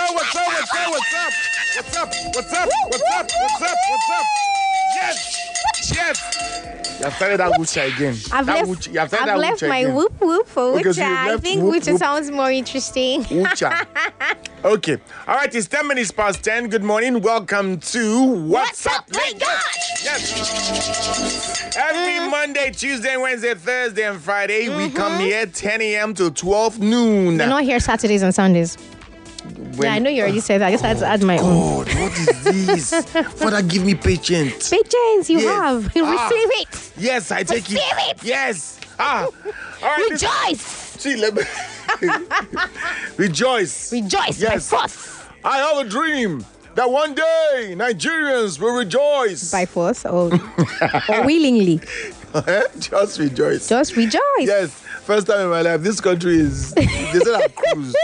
Yes. You have started that Wucha again. I've left my whoop whoop for Wucha. I think Wucha sounds more interesting. Wucha. Okay. All right, it's 10 minutes past 10. Good morning. Welcome to What's Up, Lagos? Yes. Every Monday, Tuesday, Wednesday, Thursday, and Friday, we come here 10 a.m. to 12 noon. You're not here Saturdays and Sundays. I know you already said that. I just had to add my own. God, what is this? Father, give me patience. Patience, you have. You receive it. Yes, I take it. Receive it. Yes. All right. Rejoice. See, let me... Rejoice. Rejoice. Yes. By force. I have a dream that one day Nigerians will rejoice. By force or willingly. Just rejoice. Just rejoice. Yes. First time in my life, this country is... They said a cruise,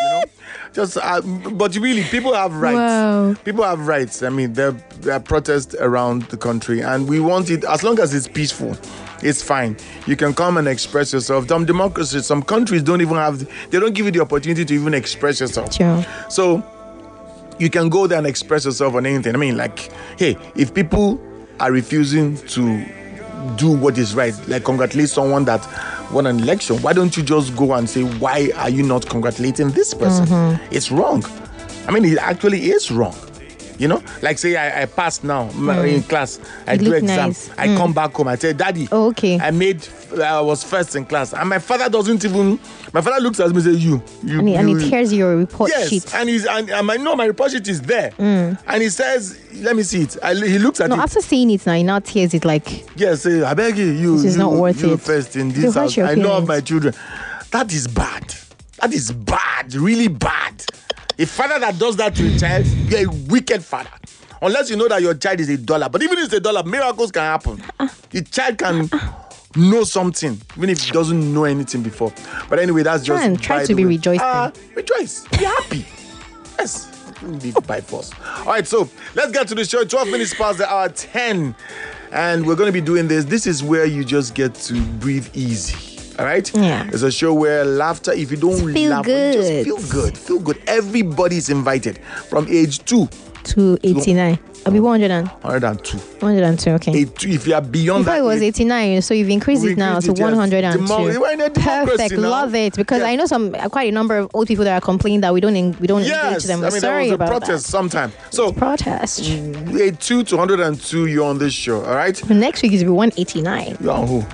but really, people have rights. Wow. People have rights. I mean, there are protests around the country, and we want it, as long as it's peaceful, it's fine. You can come and express yourself. Some democracies, some countries don't even have... They don't give you the opportunity to even express yourself. Sure. So, you can go there and express yourself on anything. I mean, like, hey, if people are refusing to do what is right, like congratulate someone that won an election, why don't you just go and say, why are you not congratulating this person? Mm-hmm. It's wrong. I mean, it actually is wrong. Like say I passed now in class, I do exam, nice. I come back home, I tell Daddy, okay, I was first in class, and my father doesn't even. My father looks at me and says, "You," and he tears your report sheet. Yes, and I know my report sheet is there, and he says, "Let me see it." He looks at it. After seeing it now, he now tears it like. Yes, I beg you. This is not worth it. First in this house, I know of my children. That is bad. That is bad. Really bad. A father that does that to a child, you're a wicked father. Unless you know that your child is $1. But even if it's $1, miracles can happen. The child can know something, even if he doesn't know anything before. But anyway, that's just... Try to be rejoicing. Rejoice. Be happy. Yes. Live by force. All right, so let's get to the show. 12 minutes past the hour 10. And we're going to be doing this. This is where you just get to breathe easy. All right? Yeah. It's a show where laughter, if you don't laugh, just feel good. Feel good. Everybody's invited from age 2 to 89. I'll be 102. 102, okay. If you are beyond that. Before it was 89, so you've increased it now to 102. Perfect. Now. Love it. Because I know quite a number of old people that are complaining that we don't engage them. I mean, sorry there was a about protest sometime. So protest. 82 to 102, you're on this show, all right? Next week is 189. You're on who?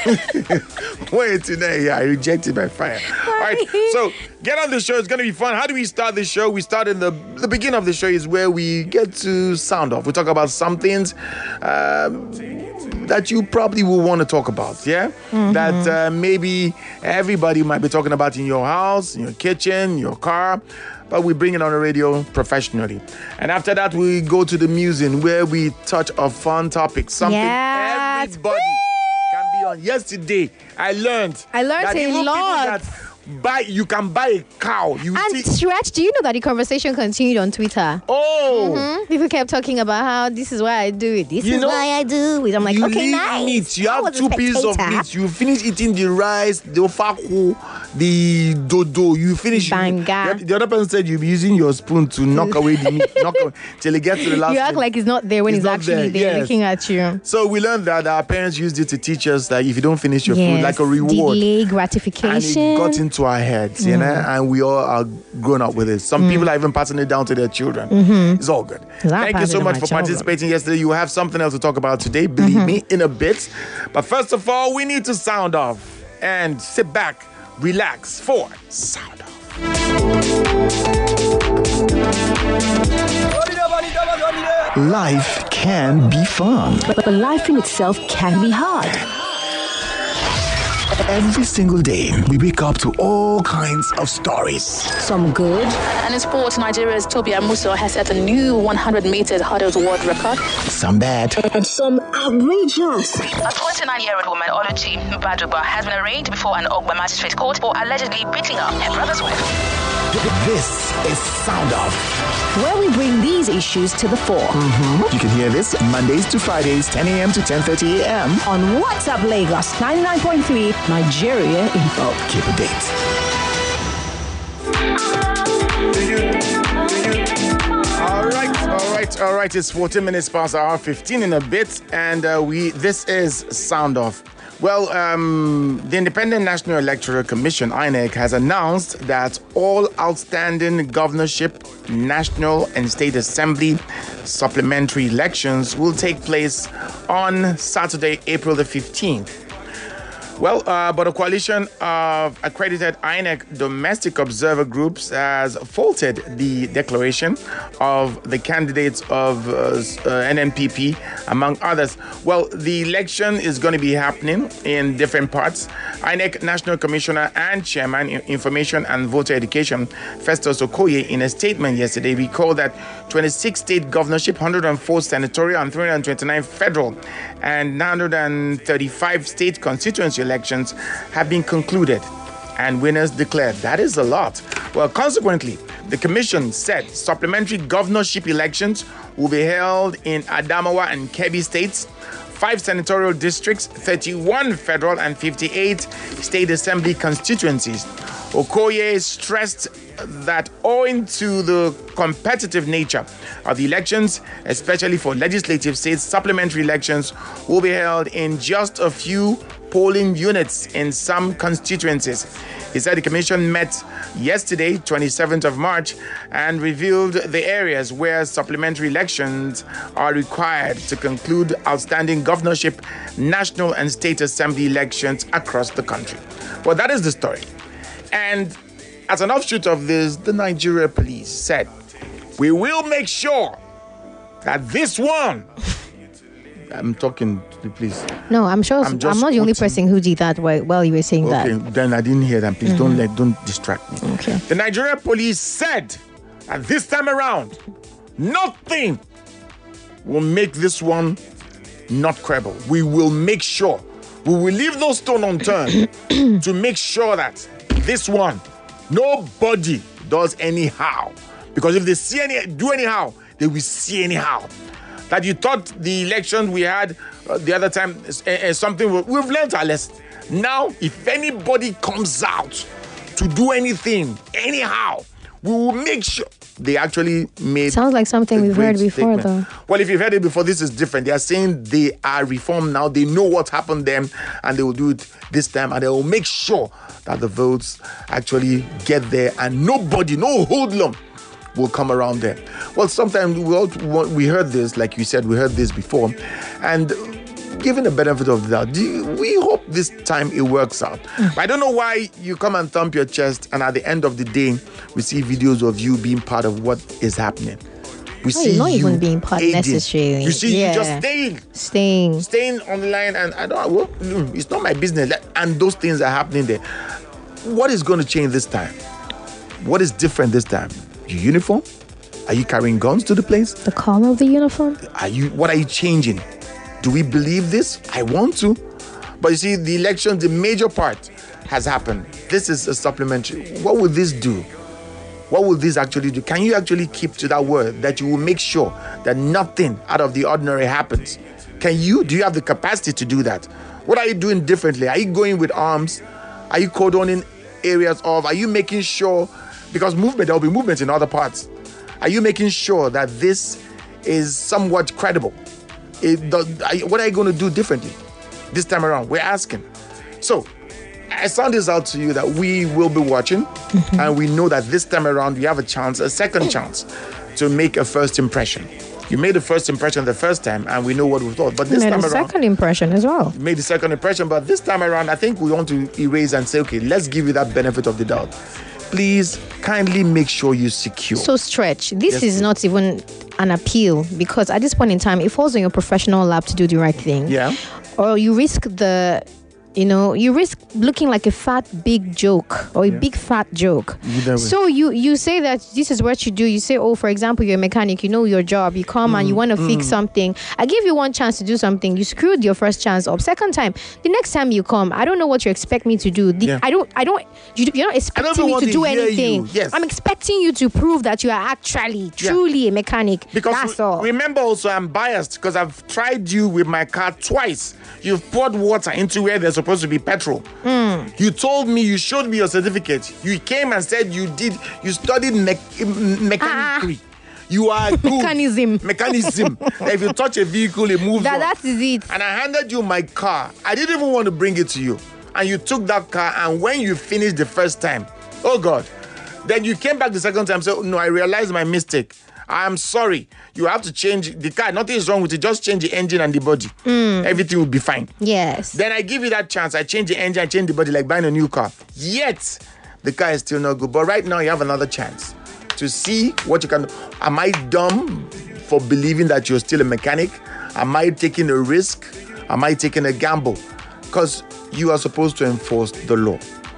189, yeah, I rejected by fire. All right, so get on the show. It's going to be fun. How do we start the show? We start in the beginning of the show is where we get to sound off. We talk about some things that you probably will want to talk about, yeah? Mm-hmm. That maybe everybody might be talking about in your house, in your kitchen, your car, but we bring it on the radio professionally. And after that, we go to the museum where we touch a fun topic, something everybody can be on. Yesterday, I learned that a lot. You can buy a cow. Stretch, do you know that the conversation continued on Twitter? Oh. Mm-hmm. People kept talking about how this is why I do it. This is why I do it. I'm like, okay, nice. Meat. You have 2 pieces of meat. You finish eating the rice, the ofaku, the dodo. You finish. Banga. The other person said you'll be using your spoon to knock away the meat. Till it gets to the last. You act like it's not there when it's actually there looking at you. So we learned that our parents used it to teach us that if you don't finish your food, like a reward. Delay gratification. And it got into our heads, and we all are grown up with it. Some people are even passing it down to their children. Mm-hmm. It's all good. Thank you so much for participating yesterday. You have something else to talk about today, believe me, in a bit. But first of all, we need to sound off and sit back, relax for Sound Off. Life can be fun, but life in itself can be hard. Every single day, we wake up to all kinds of stories. Some good. And in sports, Nigeria's Toby Amuso has set a new 100-meter hurdles world record. Some bad. And some outrageous. A 29-year-old woman, Oluchi Baduba, has been arraigned before an Ogba magistrate court for allegedly beating up her brother's wife. This is Sound Off, where we bring these issues to the fore. Mm-hmm. You can hear this Mondays to Fridays, 10 a.m. to 10:30 a.m. on What's Up Lagos 99.3 Nigeria Info. Keep a date. right, it's 14 minutes past the hour, 15 in a bit, and this is Sound Off. Well, the Independent National Electoral Commission, INEC, has announced that all outstanding governorship, national and state assembly supplementary elections will take place on Saturday, April the 15th. Well, but a coalition of accredited INEC domestic observer groups has faulted the declaration of the candidates of NNPP, among others. Well, the election is going to be happening in different parts. INEC National Commissioner and Chairman, Information and Voter Education, Festus Okoye, in a statement yesterday, recalled that 26 state governorship, 104 senatorial, and 329 federal, and 935 state constituency elections have been concluded and winners declared. That is a lot. Well, consequently, the commission said supplementary governorship elections will be held in Adamawa and Kebbi states, 5 senatorial districts, 31 federal, and 58 state assembly constituencies. Okoye stressed that owing to the competitive nature of the elections, especially for legislative states, supplementary elections will be held in just a few polling units in some constituencies. He said the commission met yesterday, 27th of March, and revealed the areas where supplementary elections are required to conclude outstanding governorship, national and state assembly elections across the country. Well, that is the story. And as an offshoot of this, the Nigeria police said, we will make sure that this one... I'm talking to the police. No, I'm sure I'm not the only person who did that while you were saying that. Okay, then I didn't hear that. Please don't distract me. Okay. The Nigeria police said that this time around, nothing will make this one not credible. We will make sure. We will leave no stone unturned to make sure that this one, nobody does anyhow. Because if they do anyhow, they will see anyhow. That you thought the election we had the other time something, we've learned our lesson. Now, if anybody comes out to do anything, anyhow, we will make sure they actually made... Sounds like something we've heard before, though. Well, if you've heard it before, this is different. They are saying they are reformed now. They know what happened then, and they will do it this time, and they will make sure that the votes actually get there, and nobody, no hoodlum, will come around there. Well, sometimes we heard this, like you said, we heard this before, and given the benefit of the doubt, we hope this time it works out. I don't know why you come and thump your chest, and at the end of the day, we see videos of you being part of what is happening. We see not you even being part necessarily. You see, you just staying on the line, and it's not my business. And those things are happening there. What is going to change this time? What is different this time? Your uniform? Are you carrying guns to the place? The color of the uniform? What are you changing? Do we believe this? I want to. But you see, the election, the major part has happened. This is a supplementary. What will this do? What will this actually do? Can you actually keep to that word that you will make sure that nothing out of the ordinary happens? Do you have the capacity to do that? What are you doing differently? Are you going with arms? Are you cordoning areas off? Are you making sure, because there will be movement in other parts. Are you making sure that this is somewhat credible? What are you going to do differently this time around? We're asking. So, I sound this out to you that we will be watching, and we know that this time around we have a second chance to make a first impression. You made the first impression the first time, and we know what we thought. But this time around, the second impression as well. Made the second impression, but this time around, I think we want to erase and say, okay, let's give you that benefit of the doubt. Please kindly make sure you secure. So, Stretch, this is not even an appeal, because at this point in time, it falls on your professional lap to do the right thing. Yeah. Or you risk you risk looking like a fat big joke or a big fat joke. So you say that this is what you do. You say, oh, for example, you're a mechanic, you know your job, you come and you want to fix something. I give you one chance to do something. You screwed your first chance up. Second time, the next time you come, I don't know what you expect me to do. You're not expecting me to do anything. Yes. I'm expecting you to prove that you are actually truly a mechanic. Because that's all. Remember also, I'm biased because I've tried you with my car twice. You've poured water into where there's supposed to be petrol. You told me, you showed me your certificate. You came and said you studied mechanicry. You are good. Mechanism. If you touch a vehicle, it moves on. That is it. And I handed you my car. I didn't even want to bring it to you. And you took that car, and when you finished the first time, oh God, then you came back the second time and said, no, I realized my mistake. I am sorry. You have to change the car. Nothing is wrong with it. Just change the engine and the body. Everything will be fine. Yes. Then I give you that chance. I change the engine, I change the body, like buying a new car. Yet, the car is still not good. But right now, you have another chance to see what you can do. Am I dumb for believing that you're still a mechanic? Am I taking a risk? Am I taking a gamble? Because you are supposed to enforce the law.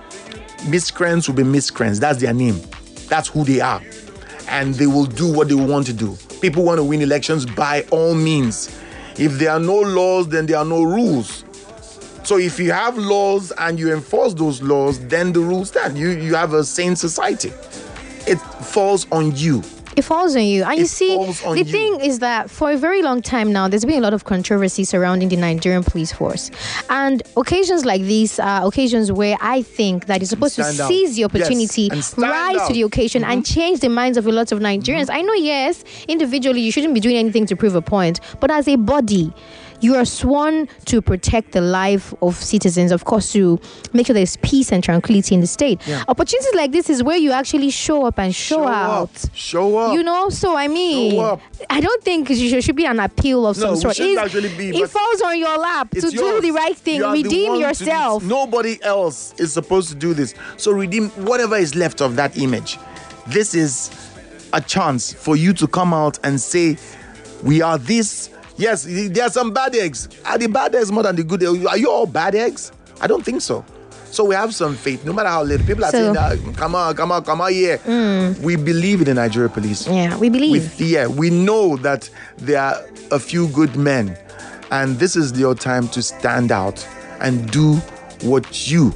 Miscreants will be miscreants. That's their name. That's who they are. And they will do what they want to do. People want to win elections by all means. If there are no laws, then there are no rules. So if you have laws and you enforce those laws, then the rules stand. You have a sane society. It falls on you. It falls on you. And you see, the thing is that for a very long time now, there's been a lot of controversy surrounding the Nigerian police force. And occasions like these are occasions where I think that you're supposed to seize the opportunity, rise to the occasion, and change the minds of a lot of Nigerians. I know, yes, individually, you shouldn't be doing anything to prove a point. But as a body, you are sworn to protect the life of citizens, of course, to make sure there's peace and tranquility in the state. Yeah. Opportunities like this is where you actually show up and show out. Show up. You know, so I mean, I don't think it should be an appeal of some sort. It falls on your lap to do the right thing, redeem yourself. Nobody else is supposed to do this. So redeem whatever is left of that image. This is a chance for you to come out and say, we are this. Yes, there are some bad eggs. Are the bad eggs more than the good eggs? Are you all bad eggs? I don't think so. So we have some faith, no matter how little. People are saying that, come on, yeah. We believe in the Nigeria police. Yeah, we believe. We know that there are a few good men. And this is your time to stand out and do what you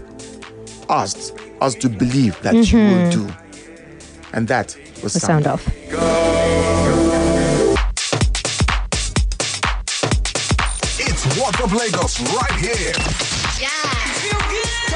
asked us to believe that you will do. And that was Sound Off. Walk Up Lagos right here. Yeah. Feel good.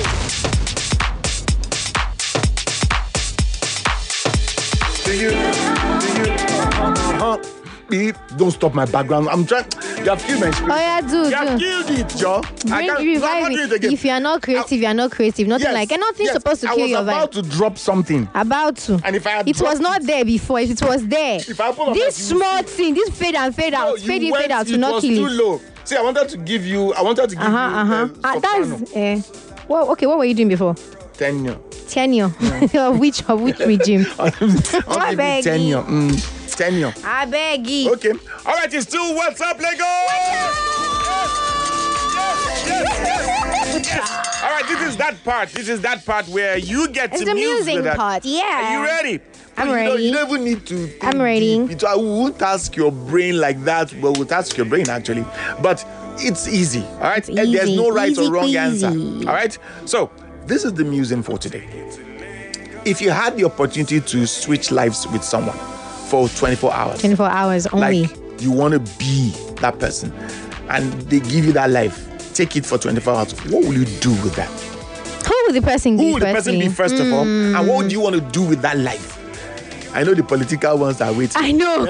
Go. Don't stop my background. I'm trying. You have killed my spirit. Oh yeah, do. You have killed it, Joe. Revive it. If you are not creative, you are not creative. Nothing like it. Nothing's supposed to kill your vibe. I was about to drop something. About to. And if I had it was not there before. If it was there, this small thing, this fade out, fade in, fade out, to not kill it. It was too low. See, I wanted to give you. Well, okay. What were you doing before? Tenure. Yeah. of which regime? I'll give you tenure. Tenure. I beg you. Okay. All right. It's still What's Up, Lagos. Yes. All right. This is that part where you get to muse with that. Part. Yeah. Are you ready? I'm ready. You don't even need to think I'm ready. deep. I won't ask your brain like that. Well, we'll ask your brain actually. But it's easy. All right. Easy. There's no right or wrong Easy. answer. All right. So this is the musing for today. If you had the opportunity to switch lives with someone for 24 hours. 24 hours only. Like you want to be that person and they give you that life. Take it for 24 hours. What will you do with that? Who will the person be? Who will the person be first of all? And what would you want to do with that life? I know the political ones are waiting. I know.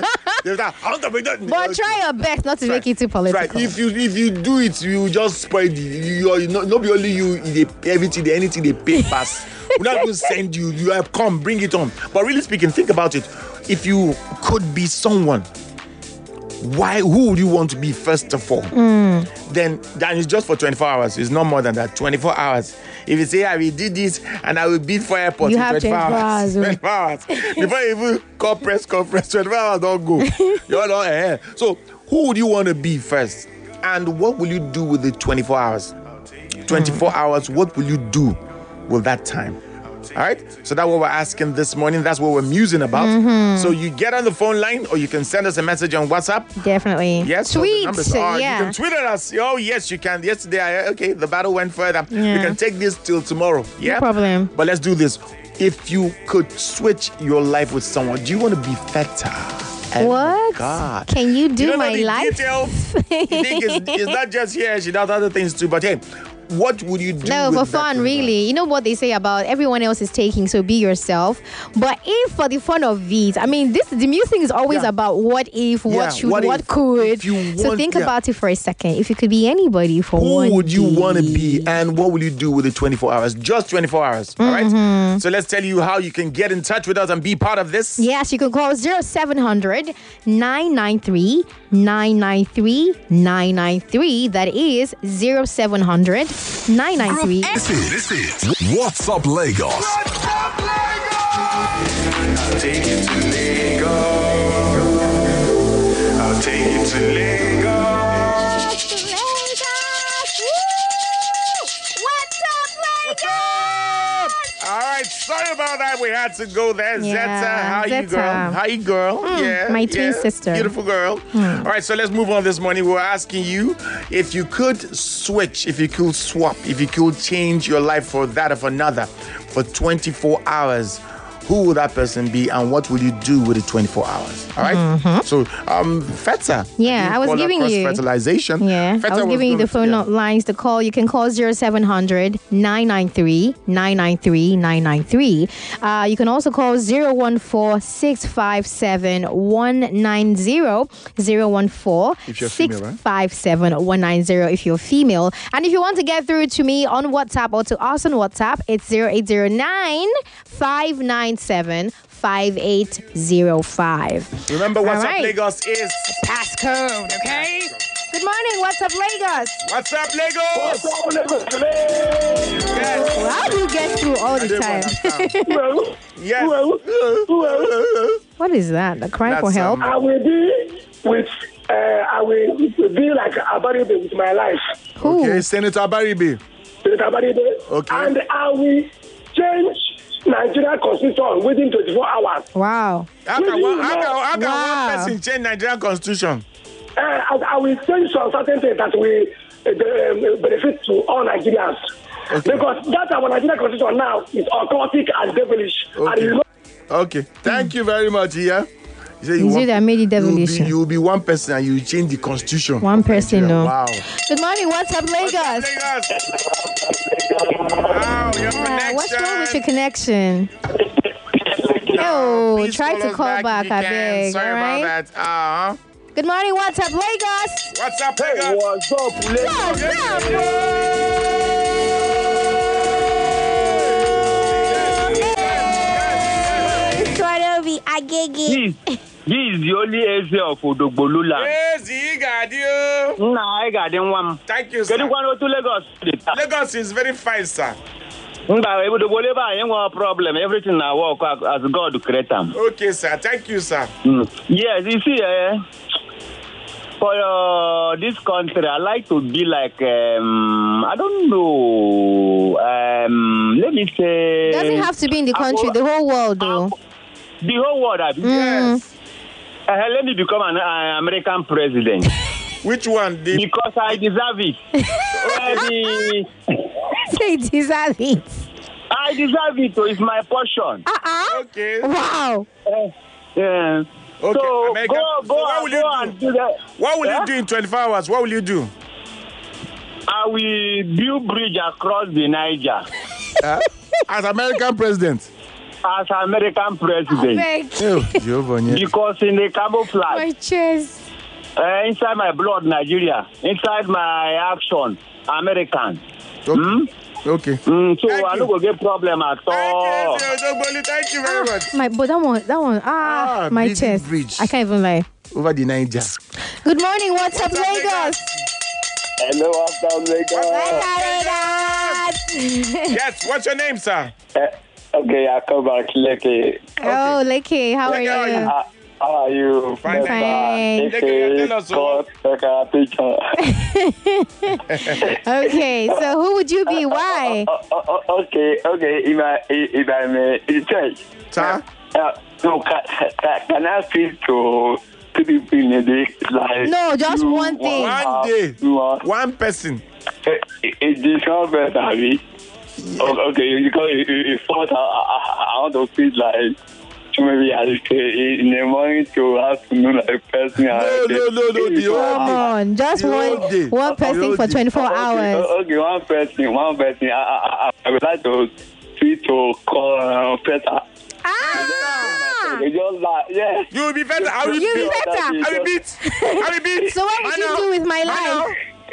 But try your best not to make it too political. Right. If you do it, you just spoil not be only you, anything they pay pass. We're not going to send you. You have come, bring it on. But really speaking, think about it. If you could be someone, who would you want to be first of all? Then it's just for 24 hours. It's not more than that. 24 hours. If you say, I will do this and I will beat for airport in 24 hours. 24 hours. Before you even call press conference, 24 hours don't go. You're not ahead. So who would you want to be first? And what will you do with the 24 hours? 24 hours, what will you do with that time? All right, so that's what we're asking this morning. That's what we're musing about. So you get on the phone line or you can send us a message on WhatsApp. Definitely. Yes. Tweet. So you can tweet at us. Oh, yes, you can. Yesterday, the battle went further. Yeah. We can take this till tomorrow. Yeah. No problem. But let's do this. If you could switch your life with someone, do you want to be fatter? What? God. Can you do my the life? Details? You think it's not just here. She does other things too. But hey, what would you do? No, with for that fun, 25? really. You know what they say about everyone else is taking, so be yourself. But if for the fun of it, I mean, the music is always about what if, what should, what could. So think about it for a second. If you could be anybody for one Who would you day. want to be, and what will you do with the 24 hours? Just 24 hours, all right? So let's tell you how you can get in touch with us and be part of this. Yes, you can call 0700 993 993 993. That is 0700 993. This is What's Up Lagos. What's up, Lagos? I'll take you to Lagos. I'll take you to Lagos. What's up, Lagos? All right, sorry about that. We had to go there. Yeah, Zeta, how you, Zeta. girl? How you, girl? my twin sister. Beautiful girl. All right, so let's move on this morning. We're asking you if you could switch, if you could swap, if you could change your life for that of another for 24 hours, who would that person be, and what will you do with the 24 hours? All right? So, Feta. Yeah, I was giving you fertilization. Yeah, Feta I was giving you the phone lines to call. You can call 0700 993 993 993. You can also call 014 657 190 014 If you're female, right? 657 190 if you're female. And if you want to get through to me on WhatsApp or to us on WhatsApp, it's 0809 597 5805. Remember, What's All right. Up Lagos is Passcode, okay? Good morning, What's Up Lagos? What's Up Lagos? Yes. Well, how do you get through all the time? Yes. What is that? The cry for That's, help? I will be with, I will be like Abaribe with my life. Who? Okay, Senator Baribe. With Abaribe. Okay. And I will change Nigeria constitution within 24 hours. Wow. How can one Wow. person change Nigerian constitution? I will change some certain things that will benefit to all Nigerians. Okay. Because that our Nigerian constitution now is occultic and devilish. Okay. And you know, Okay. Thank you very much, yeah. You say Is it that made it devilish? You will be one person and you change the constitution. One of person, Nigeria. no. Wow. Good morning, What's Up Lagos? Wow, your connection. What's wrong with your connection? Oh, Please try to call back, if you I can. beg. Sorry all right? about that. Good morning, What's Up Lagos? What's up, Lagos? what's up, What's up? Swadabi Agege. This is the only area of Odogboluland. Yes, you got you. I got one. Thank you, sir. Can you go to Lagos? Lagos is very fine, sir. No problem. Everything I work as God create them. Okay, sir. Thank you, sir. Yes, you see, for this country, I like to be like, I don't know, let me say... Doesn't have to be in the country, the whole world, though. The whole world, Yes. let me become an American president. Which one? The Because I deserve it. Say deserve it. I deserve it, so it's my portion. Okay. Wow. Yeah. Okay, So American- go so what will you do? and do that. What will you do in 24 hours? What will you do? I will build bridge across the Niger As American president? as American president. Beg. Oh, Jehovah, yeah. Because in the camouflage, My chest. inside my blood, Nigeria. Inside my action, American. Okay. Okay. So Thank I you. don't go get problem at all. Thank you very much. But that one, my big chest. bridge. I can't even lie. Over the Niger. Good morning, What's Up Lagos? hello, what's up, Lagos? Yes, what's your name, sir? Okay, I come back, Leke. Oh, Lekki, how are Lekki, how are you? you? How are you? Fine, Fine. Leke, tell us what. Okay, so who would you be? Why? Okay. If I may, change. Sir? So can I speak to people in a day? Like No, just one thing. One day. One. One person. It is not better, because you thought I want to feel like maybe in the morning to afternoon, like person. No. The Come whole on, just The whole day. one person for 24 hours. Okay, one person. I would like to tweet to call Peter. They just like, yeah. You will be better. I will You'll be beat. better. I will beat. So what would you do with my life?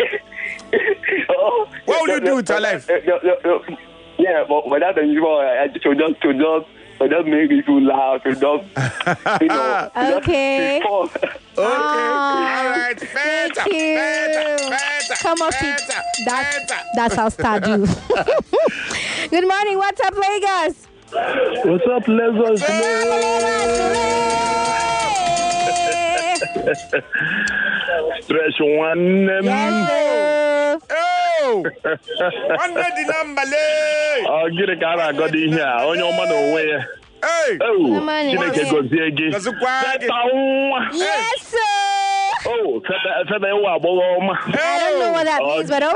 What would you do with your life? Yeah, but that is I to just make people laugh, to just, you know. Okay. Okay. All right. Thank Better. you. Better. Come off it. That's how Star do. Good morning. What's up, Lagos? What's up, Lagos? Stretch one. Yes, sir. Oh! 100 number, lay. Oh, get a car. I got in here. On your man away. Hey! Oh, money. get a good again. That's a quiet. Yes, sir. Oh, I don't know what that means, but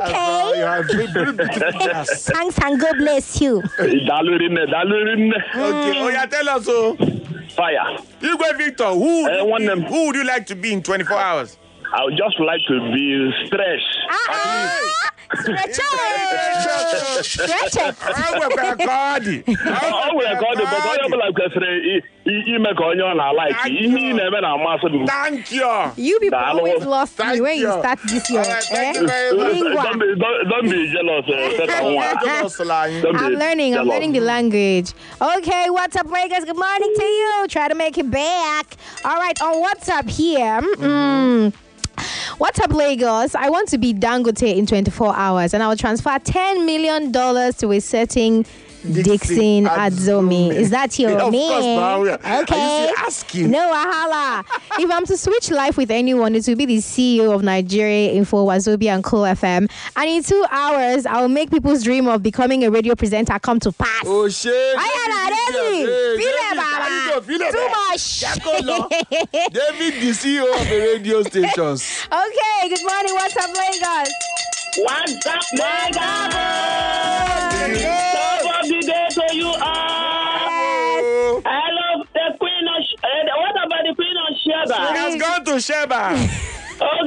okay. Thanks and God bless you. Okay, Oh, yeah, tell us so. Fire. You go, Victor. Who who would you like to be in 24 hours? I would just like to be stretched. Stretch it. Stretch it. I will record it. I will record it, but I will like you make on your like. Thank you. You people always lost me when you start this year. Thank you very much. Don't be jealous. I'm learning the language. Okay, what's up, Vegas? Good morning to you. Try to make it back. All right, on WhatsApp here. What's up, Lagos? I want to be Dangote in 24 hours, and I will transfer $10 million to a certain Dixon Adzomi. Is that your Of name? course, Maria. Okay. Are you asking? No, ahala. If I'm to switch life with anyone, it will be the CEO of Nigeria Info, Wazobia and Cool FM. And in 2 hours, I will make people's dream of becoming a radio presenter come to pass. Oh, shit. Too much. David, the CEO of the radio stations. Okay, good morning. What's up, Lagos? What's up, Lagos? Top of the day to you all. I love the Queen of what about the Queen of Sheba? She has gone to Sheba. Oh,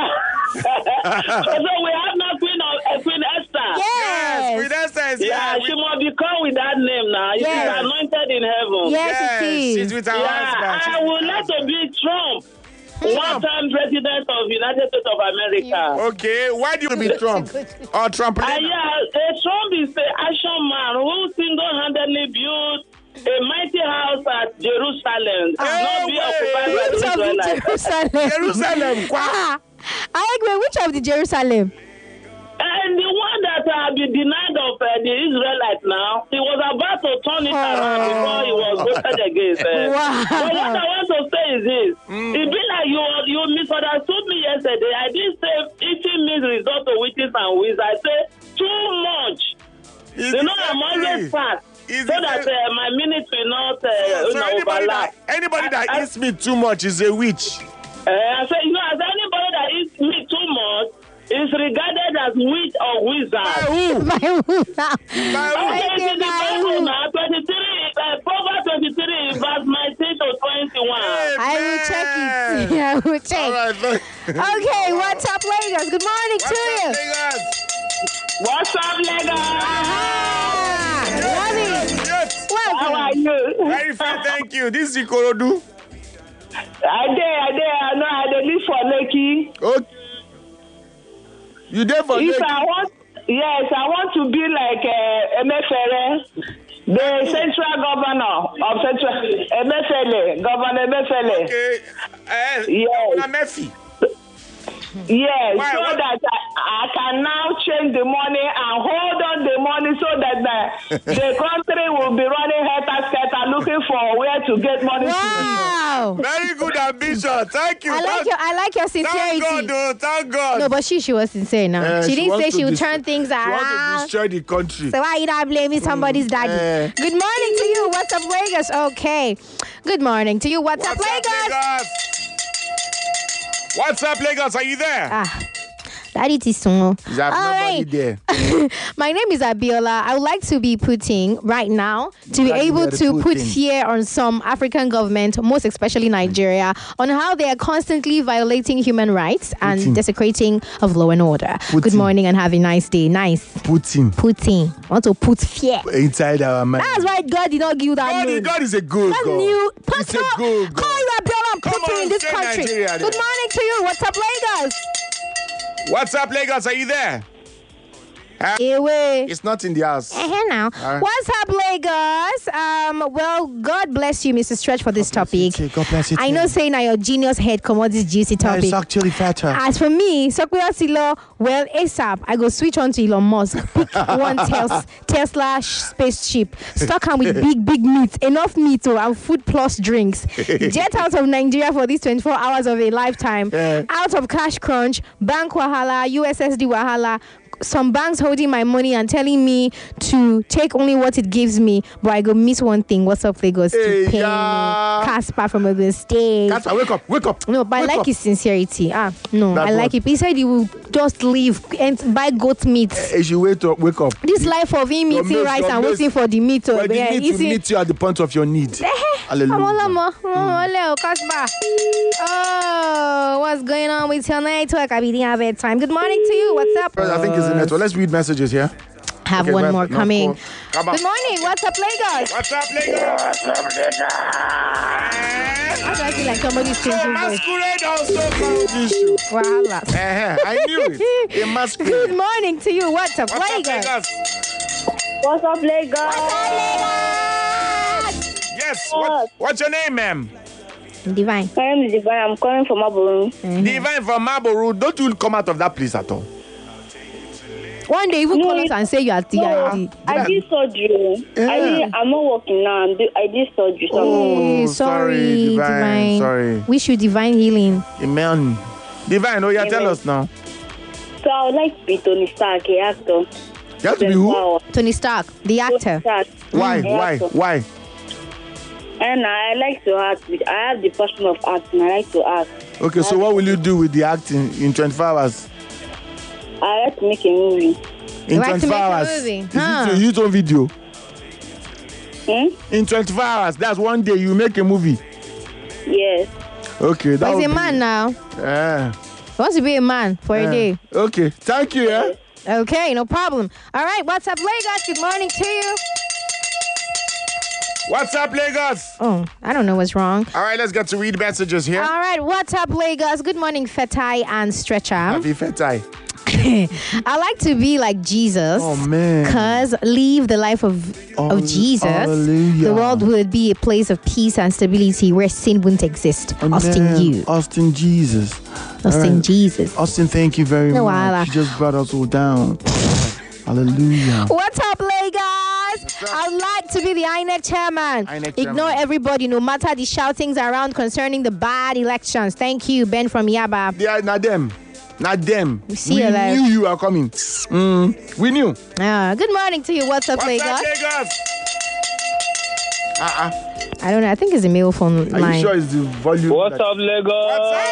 so we have now Queen Esther. Yes. Queen Esther is Yeah, she must be called with that name now. She's anointed in heaven. Yes, it is. She's with her husband. I would like to be Trump. One-time president of United States of America. Okay, why do you be Trump? Or Trump? Trump is the action man who single-handedly built a mighty house at Jerusalem. Not be occupied by the Israelites. Jerusalem. I agree. Which of the Jerusalem? And the one that been denied of the Israelites now, he was about to turn it around before he was voted against. Wow. But what I want to say is this. It be like you misunderstood me yesterday. I didn't say eating means resort to witches and wizards. I said too much. I'm always fast. So that my minutes will not overlap. Anybody that eats meat too much is a witch. I say, as anybody that eats meat too much is regarded as witch or wizard. By who? Okay, the Bible now, 23, Proverbs 23, verse 19 to 21. I will check it. I will check. All right, okay, what's up, Lagos? Good morning to you. What's up, Lagos? Love it. Yes. How are you? Very fine, thank you. This is Ikorodu. I know I live for Lekki. Okay. You there for If I want, yes, I want to be like Emefele, the central governor of Central Emefele, Governor Emefele. Okay. Yes. Mephi. Yes, Why? so that I can now change the money and hold on the money so that the country will be running helter-skelter looking for where to get money to Wow. Very good ambition. Thank you. I like your sincerity. Thank God, thank God. No, but she was sincere now. She didn't say she would turn things She wants to around. destroy the country. So why you not blaming somebody's daddy? Good morning to you. What's up, Lagos? Okay. Good morning to you. What's up, Lagos? What's up, Lagos? Are you there? Daddy Tison. Is there nobody there? My name is Abiola. I would like to be putting right now to be able to put fear on some African government, most especially Nigeria, on how they are constantly violating human rights and desecrating of law and order. Good morning and have a nice day. Nice. Putin. I want to put fear inside our mind. That's why God did not give you that name. God is a good God. New. He's a good God. Call you Abiola and Putin in this country. Good morning to you. What's up, Lagos? What's up, Lagos? Are you there? It's not in the house. Now. What's up, Lagos? Well, God bless you, Mr. Stretch, for this topic. God bless you. I know saying now your genius head come on this juicy topic. It's actually fatter. As for me, Silo, well, ASAP, I go switch on to Elon Musk. Pick one Tesla spaceship. Stock him with big meat. Enough meat and food plus drinks. Jet out of Nigeria for these 24 hours of a lifetime. Out of cash crunch, bank wahala, USSD wahala. Some banks holding my money and telling me to take only what it gives me, but I go miss one thing. What's up, Lagos? To pay me. Casper from the state. Casper, wake up. No, but I like his sincerity. No, I like it. He said he will just leave and buy goat meat. If you wake up. This life of him eating rice and waiting for the meat to the meat will meet you at the point of your need. Hallelujah. Casper. Oh, what's going on with your network? I didn't have it time. Good morning to you. What's up? I think it's the network. Let's read messages here. Have one more coming. Good morning. What's up, Lagos? What's up, Lagos? How do I feel like somebody's changing voice? Masquerade also found issue. Voila. I knew it. A masquerade. Good morning to you. What's up, Lagos? What's up, Lagos? Yes. What's your name, ma'am? Divine. My name is Divine. I'm calling from Marlborough. Divine from Marlborough. Don't you come out of that place at all? One day, you call us and say you are I did surgery. I'm not working now. I did surgery. Oh, sorry, Divine. Sorry. Wish you divine healing. Amen. Divine, tell us now. So I would like to be Tony Stark, the actor. You have to be who? Tony Stark, the actor. Why? And I like to act. I have the passion of acting. I like to act. Okay, so what will you do with the acting in 24 hours? I like to make a movie. In 24 hours? Is it a hit on video? In 24 hours, that's one day you make a movie? Yes. Okay. But he's a man now. Yeah. He wants to be a man for a day. Okay. Thank you, Okay, no problem. All right, what's up, Lagos? Good morning to you. What's up, Lagos? Oh, I don't know what's wrong. All right, let's get to read messages here. All right, what's up, Lagos? Good morning, Fetai and Stretcher. Happy Fetai. I like to be like Jesus. Oh, man. Because live the life of Jesus. Hallelujah. The world would be a place of peace and stability where sin wouldn't exist. Austin, you. Austin Jesus. Austin Jesus. Austin, thank you very much. You just brought us all down. Hallelujah. What's up, Lagos? I'd like to be the INEC chairman. Ignore everybody, no matter the shoutings around concerning the bad elections. Thank you, Ben from Yaba. They are not them. See we you later. knew you are coming. We knew. Good morning to you. What's up, Lagos? What's up, Lagos? I don't know. I think it's a male phone line. Are you sure it's the volume? What's up, Lagos?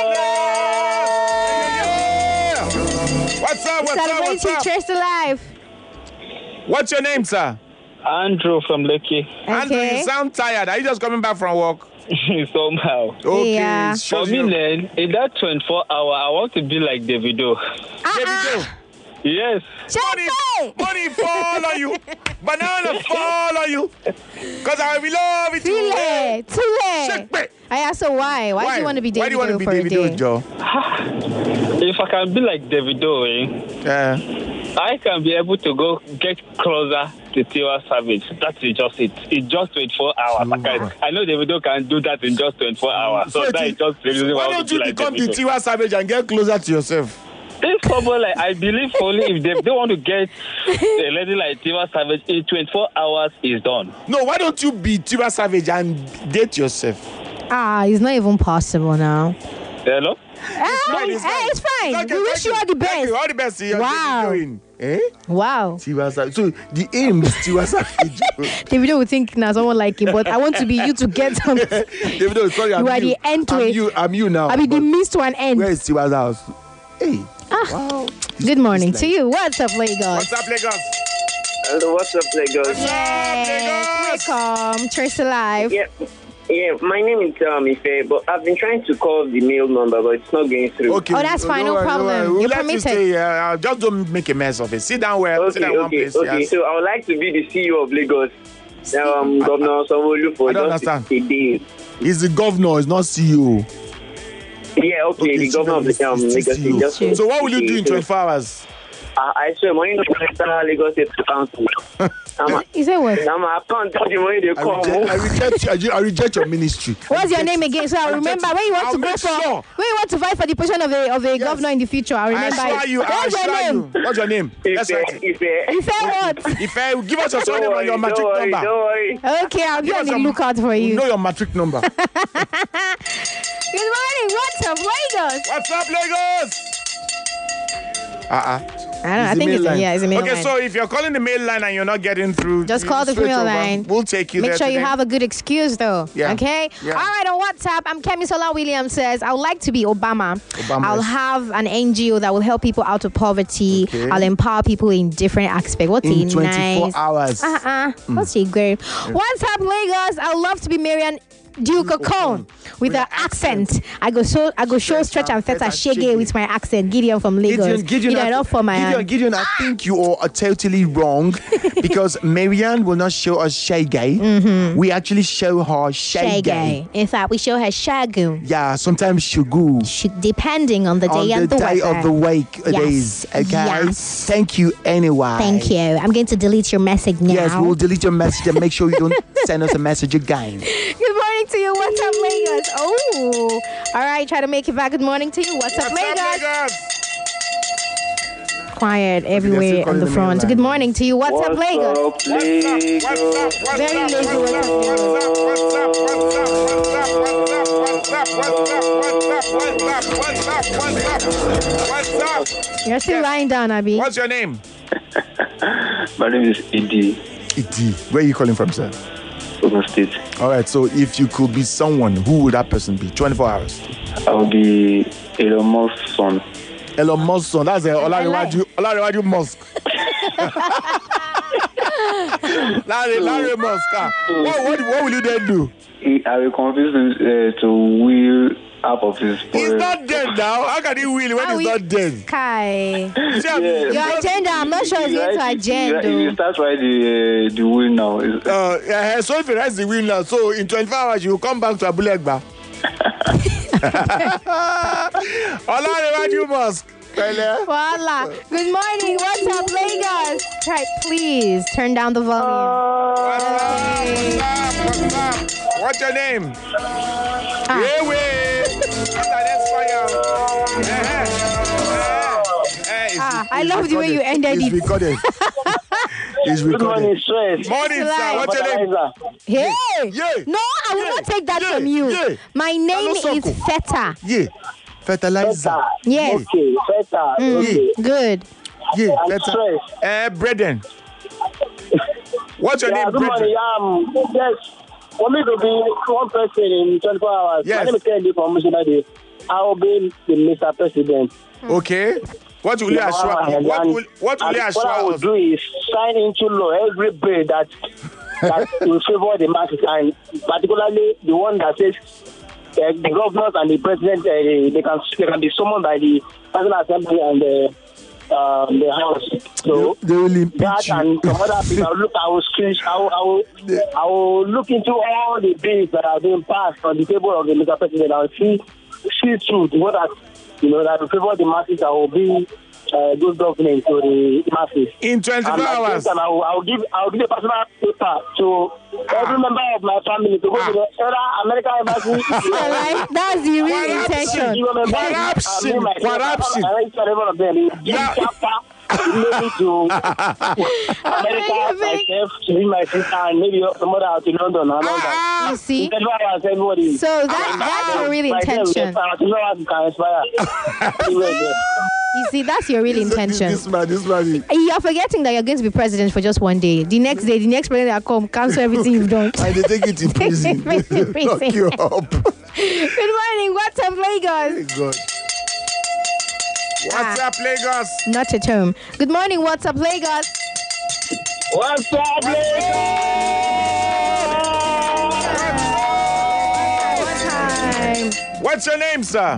What's up? Celebrating Church Alive. What's your name, sir? Andrew from Lekki. Andrew, you sound tired. Are you just coming back from work? Somehow. Okay. Yeah. For me, then, in that 24 hour, I want to be like Davido. Davido. Yes. Money fall on you. Banana fall on you. Because I will love it. Too late. I asked her why. Why do you want to be Davido? Why do you want to be Davido, Joe? If I can be like Davido, I can be able to go get closer to Tiwa Savage. That is just it. It's just 24 hours. I know Davido can do that in just 24 hours. So that is just the reason why don't you become the Tiwa Savage and get closer to yourself? It's probably like, I believe only if they want to get a lady like Tiwa Savage, in 24 hours is done. No, why don't you be Tiwa Savage and date yourself? It's not even possible now. Hello? It's fine. Okay, we wish you all the best. All the best. Wow. Wow. Tiwa Savage. So the aim is Tiwa Savage. Davido would think now someone like him, but I want to be you to get something. Davido, sorry, you are the end to it. I'm you now. I mean the means to an end. Where is Tiwa's house? Hey. Wow. Good morning to you. What's up, Lagos? What's up, Lagos? Hello, what's up, Lagos? Yes, welcome. Trace Alive. Yeah, my name is Ife, but I've been trying to call the mail number, but it's not going through. Okay. Oh, that's fine. No problem. We'll You're let you permitted. stay here. Just don't make a mess of it. Sit down where. Sit down one place. Okay. Yes. So I would like to be the CEO of Lagos. Governor Sanwo-Olu for I don't just understand. a day. He's the governor. He's not CEO. Yeah, okay, the governor of the Lagos. CEO. So what will you do in 24 hours? I swear, money no enter Lagos State account. You say what? Now my account, the money they come. I reject your ministry. What's your name again? So I remember when you want to go for when you want to fight for the position of a governor in the future. I remember. What's your name? What's your name? Ife what? Ife, give us your surname and your matric number. Don't worry. Okay, I'll be on the lookout for you. Know your matric number. Good morning. What's up, Lagos? What's up, Lagos? I don't know. I think it's a mail line. Okay, so if you're calling the mail line and you're not getting through, just call the mail line. We'll take you there. Make sure today. you have a good excuse, though. Yeah. Okay? Yeah. All right, on WhatsApp, I'm Kemisola Williams says, I would like to be Obama. I'll have an NGO that will help people out of poverty. Okay. I'll empower people in different aspects. What's in 24 nice? hours. What's he great? WhatsApp, Lagos. I would love to be Marian Duke Okon with an accent. I go show stretch and feta shege with my accent. Gideon from Lagos. Gideon, I think you are totally wrong because Marianne will not show us shege. We actually show her shege. In fact, we show her shagu. Yeah, sometimes shugu. Depending on the day and the day weather. of the week. Yes. Okay. Yes. Thank you anyway. Thank you. I'm going to delete your message now. Yes, we'll delete your message and make sure you don't send us a message again. Good morning to you. What's up, Lagos? Oh, all right. Try to make it back. Good morning to you. What's up, Lagos? Quiet everywhere on the front. Good morning to you. What's up, Lagos? What's up? Very lazy. What's up? You're still lying down, Abby. What's your name? My name is Idi. Idi. Where are you calling from, sir? Ogun State. All right, so if you could be someone, who would that person be? 24 hours. I would be Elon Musk's son. Elon Musk's son. That's Olarewaju Musk. Larry Musk. What will you then do? I will convince him to wheel half of his spoil. He's not dead now. How can he wheel when he's not dead? Kai. Your agenda, I'm not sure it's going to agenda. He starts riding the wheel now. So if he rides the wheel now, so in 24 hours, you will come back to Abulegba. Olarewaju Musk. Voila. Good morning. What's up, Lagos? Right, please turn down the volume. What's up? What's your name? I love the way you ended it. Recorded. It's recorded. Good morning, stress. Morning, sir. What's your name? Hey. No, I will not take that from you. My name is Feta. Yeah. Fertilizer. Yes. Okay, Feta. Okay. Good. Yeah, Feta. Brethren. What's your name, good brethren? morning. Yes. For me to be one person in 24 hours, yes. My name is Kennedy from Mushidadi. I will be the Mr. President. Okay. What will you assure? What will you assure? What I will do is sign into law every bill that will favor the masses, and particularly the one that says the governors and the president they can be summoned by the National Assembly and the House. So they will impeach that you. and some other people. I will look into all the bills that are being passed on the table of the Mr. President. I will see through what that that will favor the masses. I will be good government to the masses. In 24 hours. And I will give a personal paper to every member of my family to go to the American embassy. That's the real intention. Corruption. Maybe to America, myself, to be my sister, and maybe some other out in London. You see? So that's your real intention. You see, that's your real intention. This man. You're forgetting that you're going to be president for just one day. The next day, the next president will come, cancel everything you've done. And they take it in prison. Lock you up. Good morning. What's up, Lagos? Good. What's up, Lagos? Not at home. Good morning. What's up, Lagos? What's up, What's your name, sir?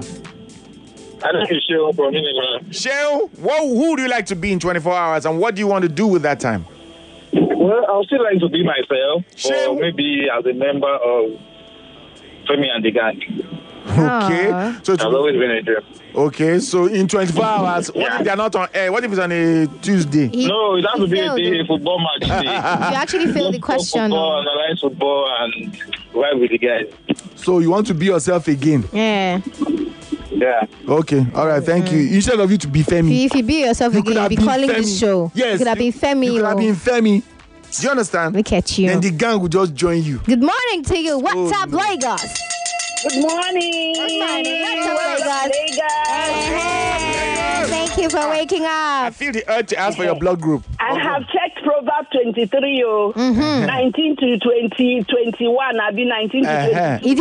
I think it's Sheo from Minimum. Sheo, who do you like to be in 24 hours and what do you want to do with that time? Well, I would still like to be myself, Sheo? or maybe as a member of Femi and the Gang. Okay. So I've always been a dream. Okay, so in 24 hours, what if they're not on air? What if it's on a Tuesday? No, it has to be a football match day. You actually failed the question. Football, analyze football, and ride with the guys. So you want to be yourself again? Yeah. Yeah. Okay, all right, thank you. Instead of you to be Femi. If you be yourself again, you'll be calling this show. Yes. You could have been Femi. You could have been Femi. Do you understand? Look at you. Then the gang will just join you. Good morning to you. What's up, Lagos? Good morning. Good morning. What's up, Lagos? Hey. Thank you for waking I up. feel the urge to ask for your blood group. I have checked Proverbs 23, 19 to 20, 21. I've been 19 to 20.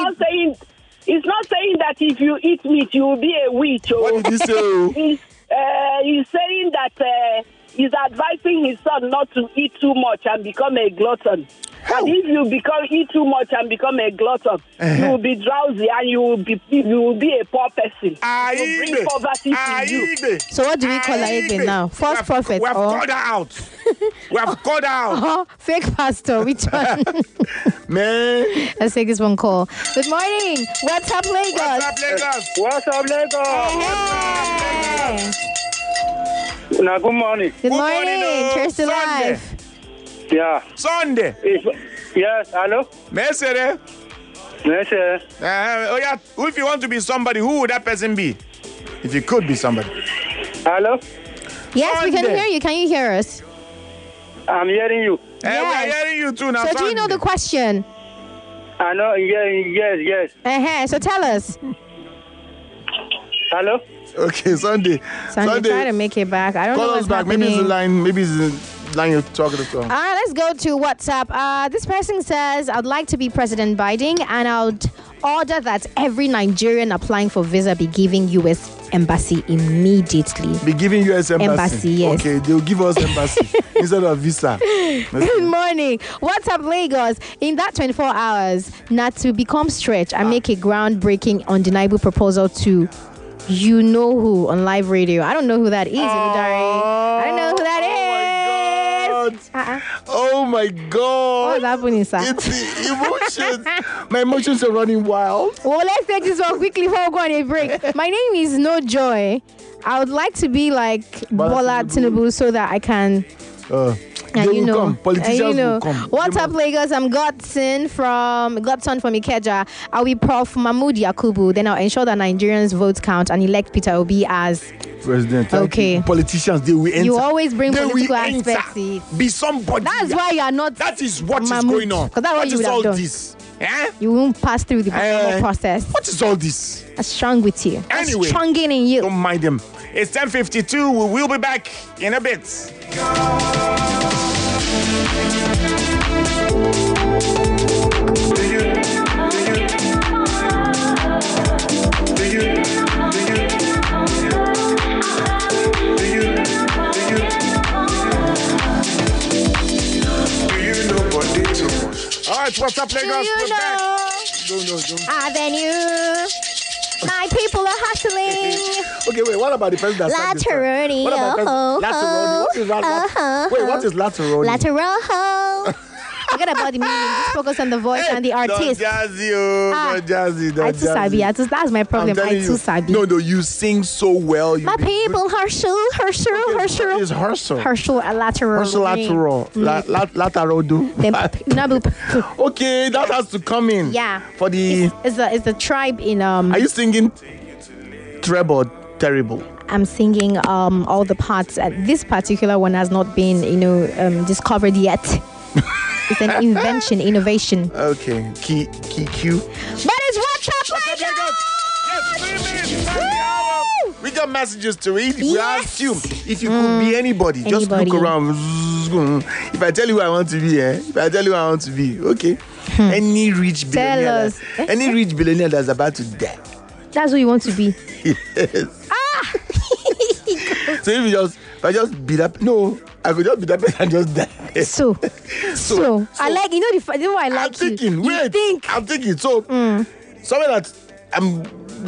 It's not saying that if you eat meat, you will be a witch. What did you say? He's saying that he's advising his son not to eat too much and become a glutton. And if you eat too much and become a glutton, you will be drowsy and you will be a poor person. You bring poverty to you. So what do we call Aigbe now? False prophet? We have called her out. We have called her out. Fake pastor. Which one? Man. Let's take this one call. Good morning. What's up, Lagos? What's up, Lagos? What's up, Lagos? Hey. Now, good morning. Good morning. Cheers to Sunday. life. Yeah. Sunday. Yes, hello? Mesere. Yes, sir. Oh yeah. If you want to be somebody, who would that person be? If you could be somebody. Hello? Yes, we can Sunday. hear you. Can you hear us? I'm hearing you. We're hearing you too now. So do you know the question? I know, yes. So tell us. Hello? Okay, Sunday. Sunday, try to make it back. I don't know Call what's us back. happening. Maybe it's the line. Maybe it's the line you're talking to. All right, let's go to WhatsApp. This person says, I'd like to be President Biden and I would order that every Nigerian applying for visa be giving U.S. Embassy immediately. Be giving U.S. Embassy, yes. Okay, they'll give us embassy instead of visa. Good morning. What's up, Lagos? In that 24 hours, not to become stretch and make a groundbreaking, undeniable proposal to you know who on live radio. I don't know who that is, Udari. I don't know who that is. Oh my God. What's happening, sir? It's the emotions. My emotions are running wild. Well, let's take this one quickly before we go on a break. My name is No Joy. I would like to be like Bola Tinubu so that I can... They will come. Politicians will come. What's up, Lagos? I'm Godson from Ikeja. I'll be Prof. Mahmood Yakubu. Then I'll ensure that Nigerians' votes count and elect Peter Obi as president. Okay. Politicians, they will enter. You always bring they political aspects. Be somebody. That's why you are not. That is what Mahmood, is going on. Because that's what you would have done. This? Eh? You won't pass through the process. What is all this? I'm strong with you. Anyway, I'm strong in you. Don't mind them. It's 10:52. We will be back in a bit. All right, what's up, Lagos? Do you know? Don't. Avenue. My people are hustling. Okay, wait. What about the person that started this? Lateroni. What about Lateroni? What is that? Wait, what is Lateroni? Lateral. Forget about the meaning. Just focus on the voice and the artist. Don't jazzy. I too sabi. That's my problem. I too sabi. No, you sing so well. My people, Herschel. It's Herschel. Herschel lateral. Herschel lateral. Lateral do. Okay, that has to come in. Yeah. For the. It's the tribe in Are you singing treble terrible? I'm singing all the parts. This particular one has not been discovered yet. It's an innovation. Okay. Key Q. That is what's up, Lagos. We got messages to read. We asked you if you could be anybody. Just look around. If I tell you who I want to be, okay. Any rich billionaire. Any rich billionaire that's about to die. That's who you want to be. Yes. So if I just be that, no, I could just be that person and just die. So I like, you know why I like I'm thinking, I'm thinking, so something that I'm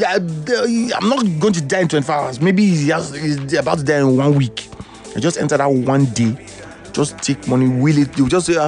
not going to die in 24 hours. Maybe he's about to die in 1 week. I just enter that one day. Just take money, will it? You just say,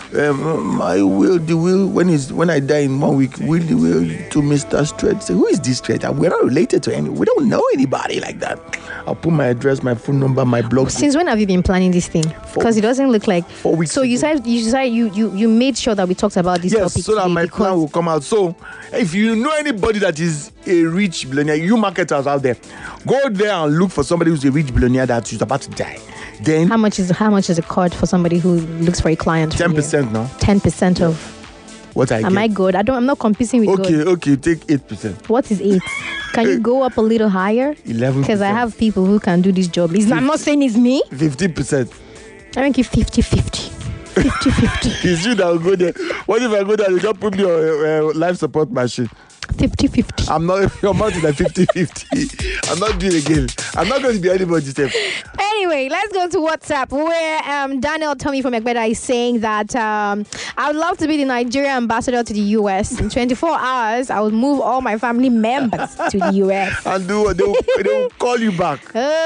I will, the will, when I die in 1 week, will the will to Mr. Stretch. Say, who is this Stretch? We're not related to any. We don't know anybody like that. I'll put my address, my phone number, my blog. Since when have you been planning this thing? Because it doesn't look like 4 weeks. So you said you made sure that we talked about this topic. Yes, so that my plan will come out. So if you know anybody that is a rich billionaire, you marketers out there, go there and look for somebody who's a rich billionaire that is about to die. Then how much is a cord for somebody who looks for a client? 10% now. 10% of what I get. Am I good? I'm not competing with God. Okay, take 8%. What is 8? Can you go up a little higher? 11%. Because I have people who can do this job. I'm not saying it's me. 50%. I make it 50-50. 50-50. It's you that will go there. What if I go there? You just put me on life support machine. 50-50. I'm not in the 50-50. I'm not doing it again. I'm not going to be anybody's step. Anyway, let's go to WhatsApp where Daniel Tommy from Egbeda is saying that I would love to be the Nigerian ambassador to the US. In 24 hours, I will move all my family members to the US. And they will call you back.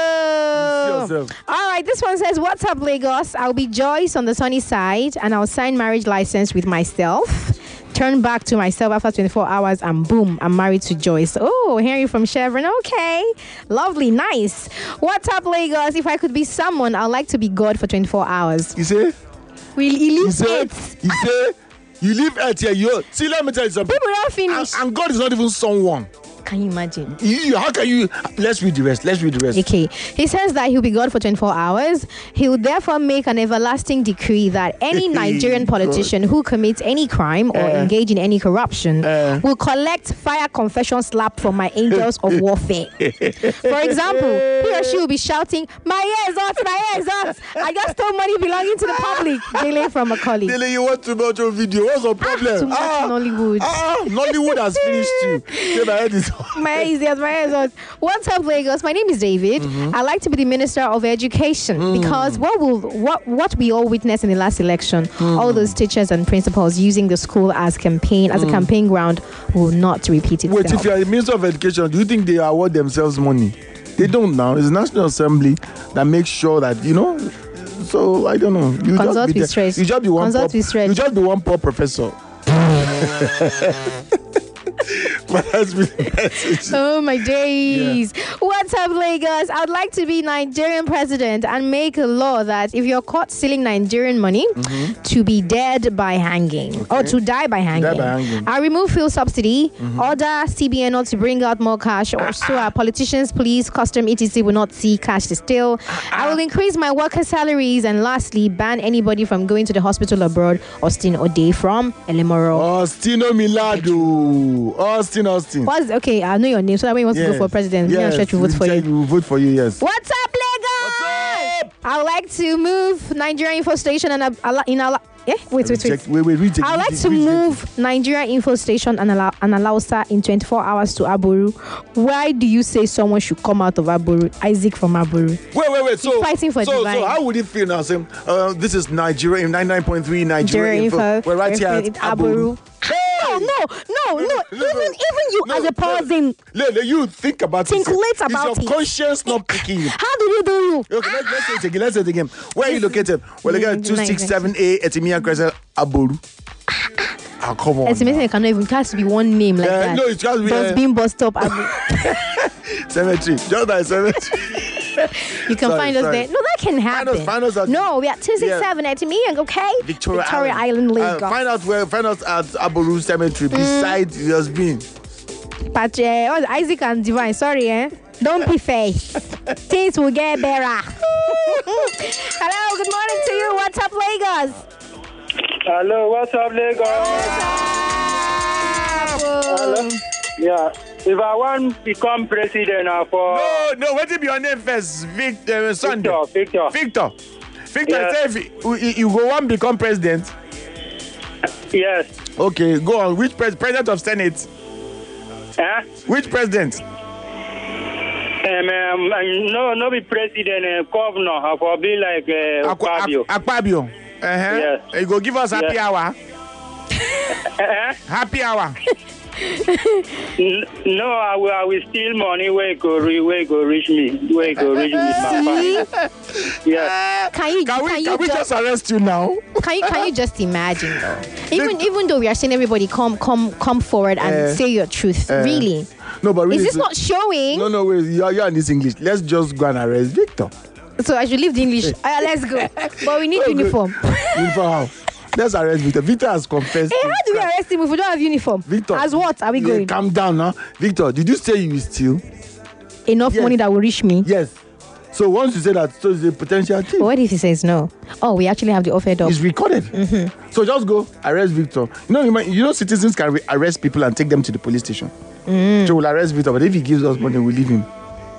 Oh. All right, this one says, what's up, Lagos? I'll be Joyce on the sunny side and I'll sign marriage license with myself. Turn back to myself after 24 hours and boom, I'm married to Joyce. Oh, Henry from Chevron. Okay. Lovely. Nice. What's up, Lagos? If I could be someone, I'd like to be God for 24 hours. You say? He leaves Earth. You say? You leave Earth here. See, let me tell you something. People don't finish. And God is not even someone. Can you imagine? How can you? Let's read the rest. Okay. He says that he'll be God for 24 hours. He will therefore make an everlasting decree that any Nigerian politician who commits any crime or engage in any corruption will collect fire confession slap from my angels of warfare. For example, he or she will be shouting, my ear is hot, my ear is hot. I just stole money belonging to the public. Dele from Macaulay. Dele, you want to watch your video. What's the problem? Too much Nollywood. Nollywood has finished you. Say my head is my head is hot. What's up, Lagos? My name is David. I'd like to be the Minister of Education because what we all witnessed in the last election, all those teachers and principals using the school as a campaign ground will not repeat itself. Wait, if you are the Minister of Education, do you think they award themselves money? They don't now. It's the National Assembly that makes sure that, so I don't know. You Consult with stress. You just be one poor professor. Oh my days. What's up, Lagos? I would like to be Nigerian president and make a law that if you're caught stealing Nigerian money, to be dead by hanging or to die by hanging. I'll remove fuel subsidy, order CBN not to bring out more cash, or so our politicians, police, custom, etc. will not see cash to steal. I will increase my workers' salaries, and lastly, ban anybody from going to the hospital abroad. Austin O'Day from Elemoro. Austino Milado. Austin. Okay, I know your name, so that when you want to go for president, me and Stretch will vote for you. We'll vote for you, yes. What's up, Lagos? What's up? I would like to move Nigeria Info Station and wait. I would like to move Nigeria Info Station and Alausa in 24 hours to Aboru. Why do you say someone should come out of Aboru? Isaac from Aboru. Wait. So fighting for divine. So how would it feel now? This is Nigeria 99.3 Nigeria Info. We're right here at Aboru. No. Even you as a person. You think about it. Is your conscience not picking you? How do you do you? Okay, let's say it again. Where are you located? Well, again, 267A Etimia Crescent, Aboru. Come on. It has to be one name like that. No, it has to be. Dustbin bus stop. Cemetery. Just by cemetery. You can find us there. No, that can happen. Find us at no, we are 267 Etimia, okay? Victoria Island, Lagos. Find us at Aboru Cemetery beside Dustbin. But Isaac and Divine, sorry, don't be fake. Things will get better. Hello, good morning to you. What's up, Lagos? Hello, what's up, Lagos? Hello. Yeah. If I want to become president for... No, what is your name first? Victor. Victor. Yes. Say if you go on become president? Yes. Okay, go on. Which president of Senate? Huh? Which president? no be president, governor. For be like Akpabio. Akpabio. Yes. You go give us happy hour. Happy hour. No, I will steal money where it go reach me. Where it go reach me. Yeah. Can we just arrest you now? Can you just imagine though? Even though we are saying everybody come forward and say your truth, really? No, but really, is this not showing? No, wait. You're in this English. Let's just go and arrest Victor. So I should leave the English. Let's go. But we need uniform. Uniform how? Let's arrest Victor. Victor has confessed. Hey, how do we arrest him if we don't have uniform? Victor. As what are we going? Calm down now. Victor, did you say you will steal? Enough money that will reach me? Yes. So once you say that, so it's a potential thief. What if he says no? Oh, we actually have the offer up. It's recorded. Mm-hmm. So just go arrest Victor. You know citizens can arrest people and take them to the police station. So we'll arrest Victor, but if he gives us money, we'll leave him.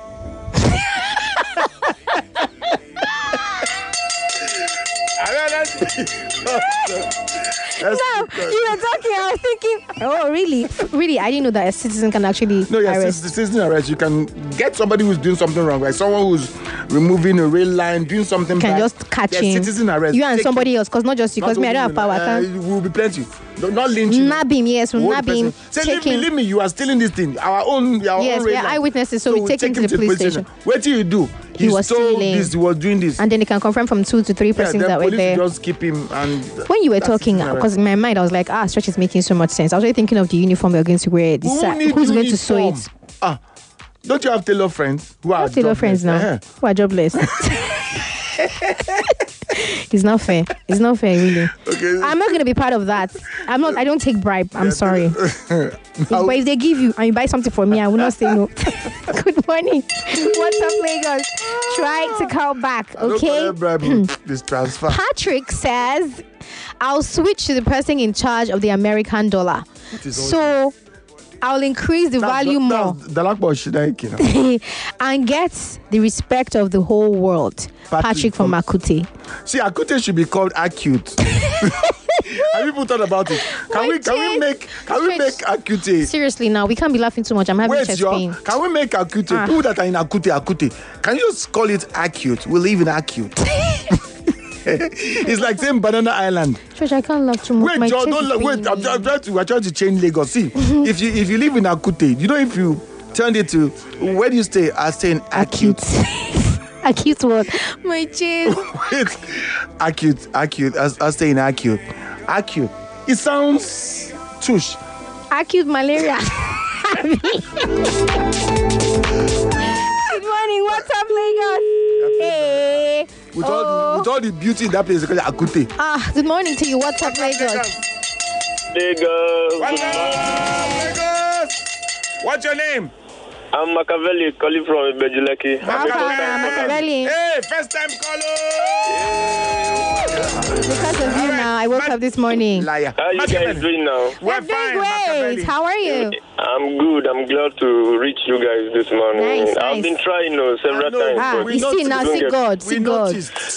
You were talking, I was thinking, oh, really? Really? I didn't know that a citizen can actually arrest. The citizen arrest. You can get somebody who's doing something wrong, like someone who's removing a rail line, doing something bad. Can just catch him. Citizen arrest. You and somebody else, because not just you, because me, I don't have power. Will be plenty. Not lynching. Nab him, yes, we'll nab him. Say, leave me, you are stealing this thing. Our own yes, we are eyewitnesses, so we take him to the police station. What do you do? He was stealing. He was doing this. And then they can confirm from 2 to 3 persons that were there. Just keep him. And when you were talking, because in my mind I was like, Stretch is making so much sense. I was really thinking of the uniform they're going to wear. Who's going to sew it? Don't you have tailor friends who are tailor friends now? Who are jobless? It's not fair. It's not fair, really. Okay. I'm not going to be part of that. I don't take bribe. I'm sorry. But if they give you and you buy something for me, I will not say no. Good morning. What's up, Lagos? Try to call back, okay? This transfer. Patrick says, I'll switch to the person in charge of the American dollar. So I'll increase the value more and get the respect of the whole world. Patrick from Akute. See, Akute should be called Acute. Have people thought about it? Can we make Akute? Seriously, now we can't be laughing too much. I'm having chest pain. Can we make Akute? People that are in Akute? Can you just call it Acute? We live in Acute. It's like saying Banana Island. Church, I can't laugh too much. Wait, John, wait. We're trying to change Lagos. See, if you live in Akute, you know, if you turned it to, where do you stay? I stay in Acute. Acute what? My chest. Wait, Acute. I stay in Acute. Acute. It sounds tush. Acute malaria. Good morning. What's up, Lagos? Hey. With all the beauty in that place, they call it Akute. Good morning to you. What's up, Lagos? Lagos. What's your name? I'm Machiavelli, calling from Bejuleki. Machiavelli. Hey, first time caller. Because of you now, I woke up this morning. Liar. How you guys doing now? We're doing great. How are you? I'm good. I'm glad to reach you guys this morning. Nice. I've been trying several times. You see now, see God. See God.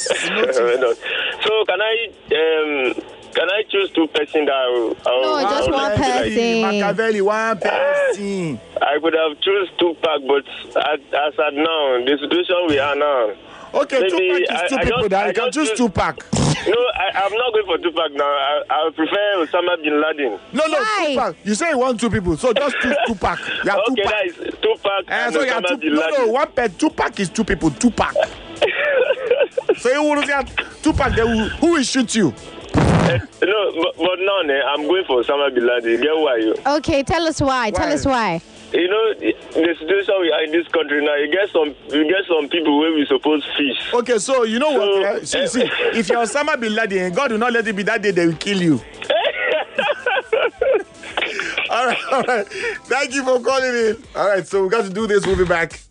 So can I choose two persons that No, just one person. Machiavelli, one person. I could have choose Tupac, but as at now, the situation we are now. Okay, maybe Tupac is two people. I can choose Tupac. No, I'm not going for Tupac now. I prefer Osama bin Laden. No, Tupac. You say you want two people, so just choose Tupac. Okay, Tupac. that is Tupac and so Osama bin Laden. No, one pet. Tupac is two people. Tupac. So you want to say Tupac? Who will shoot you? No, but no, I'm going for Osama bin Laden. Get why? Okay, tell us why. Tell us why. You know, the situation we are in this country now, you get some people where we suppose fish. Okay, so you know what? See, if you're Osama bin Laden, God will not let it be that day they will kill you. All right. Thank you for calling in. All right, so we got to do this. We'll be back.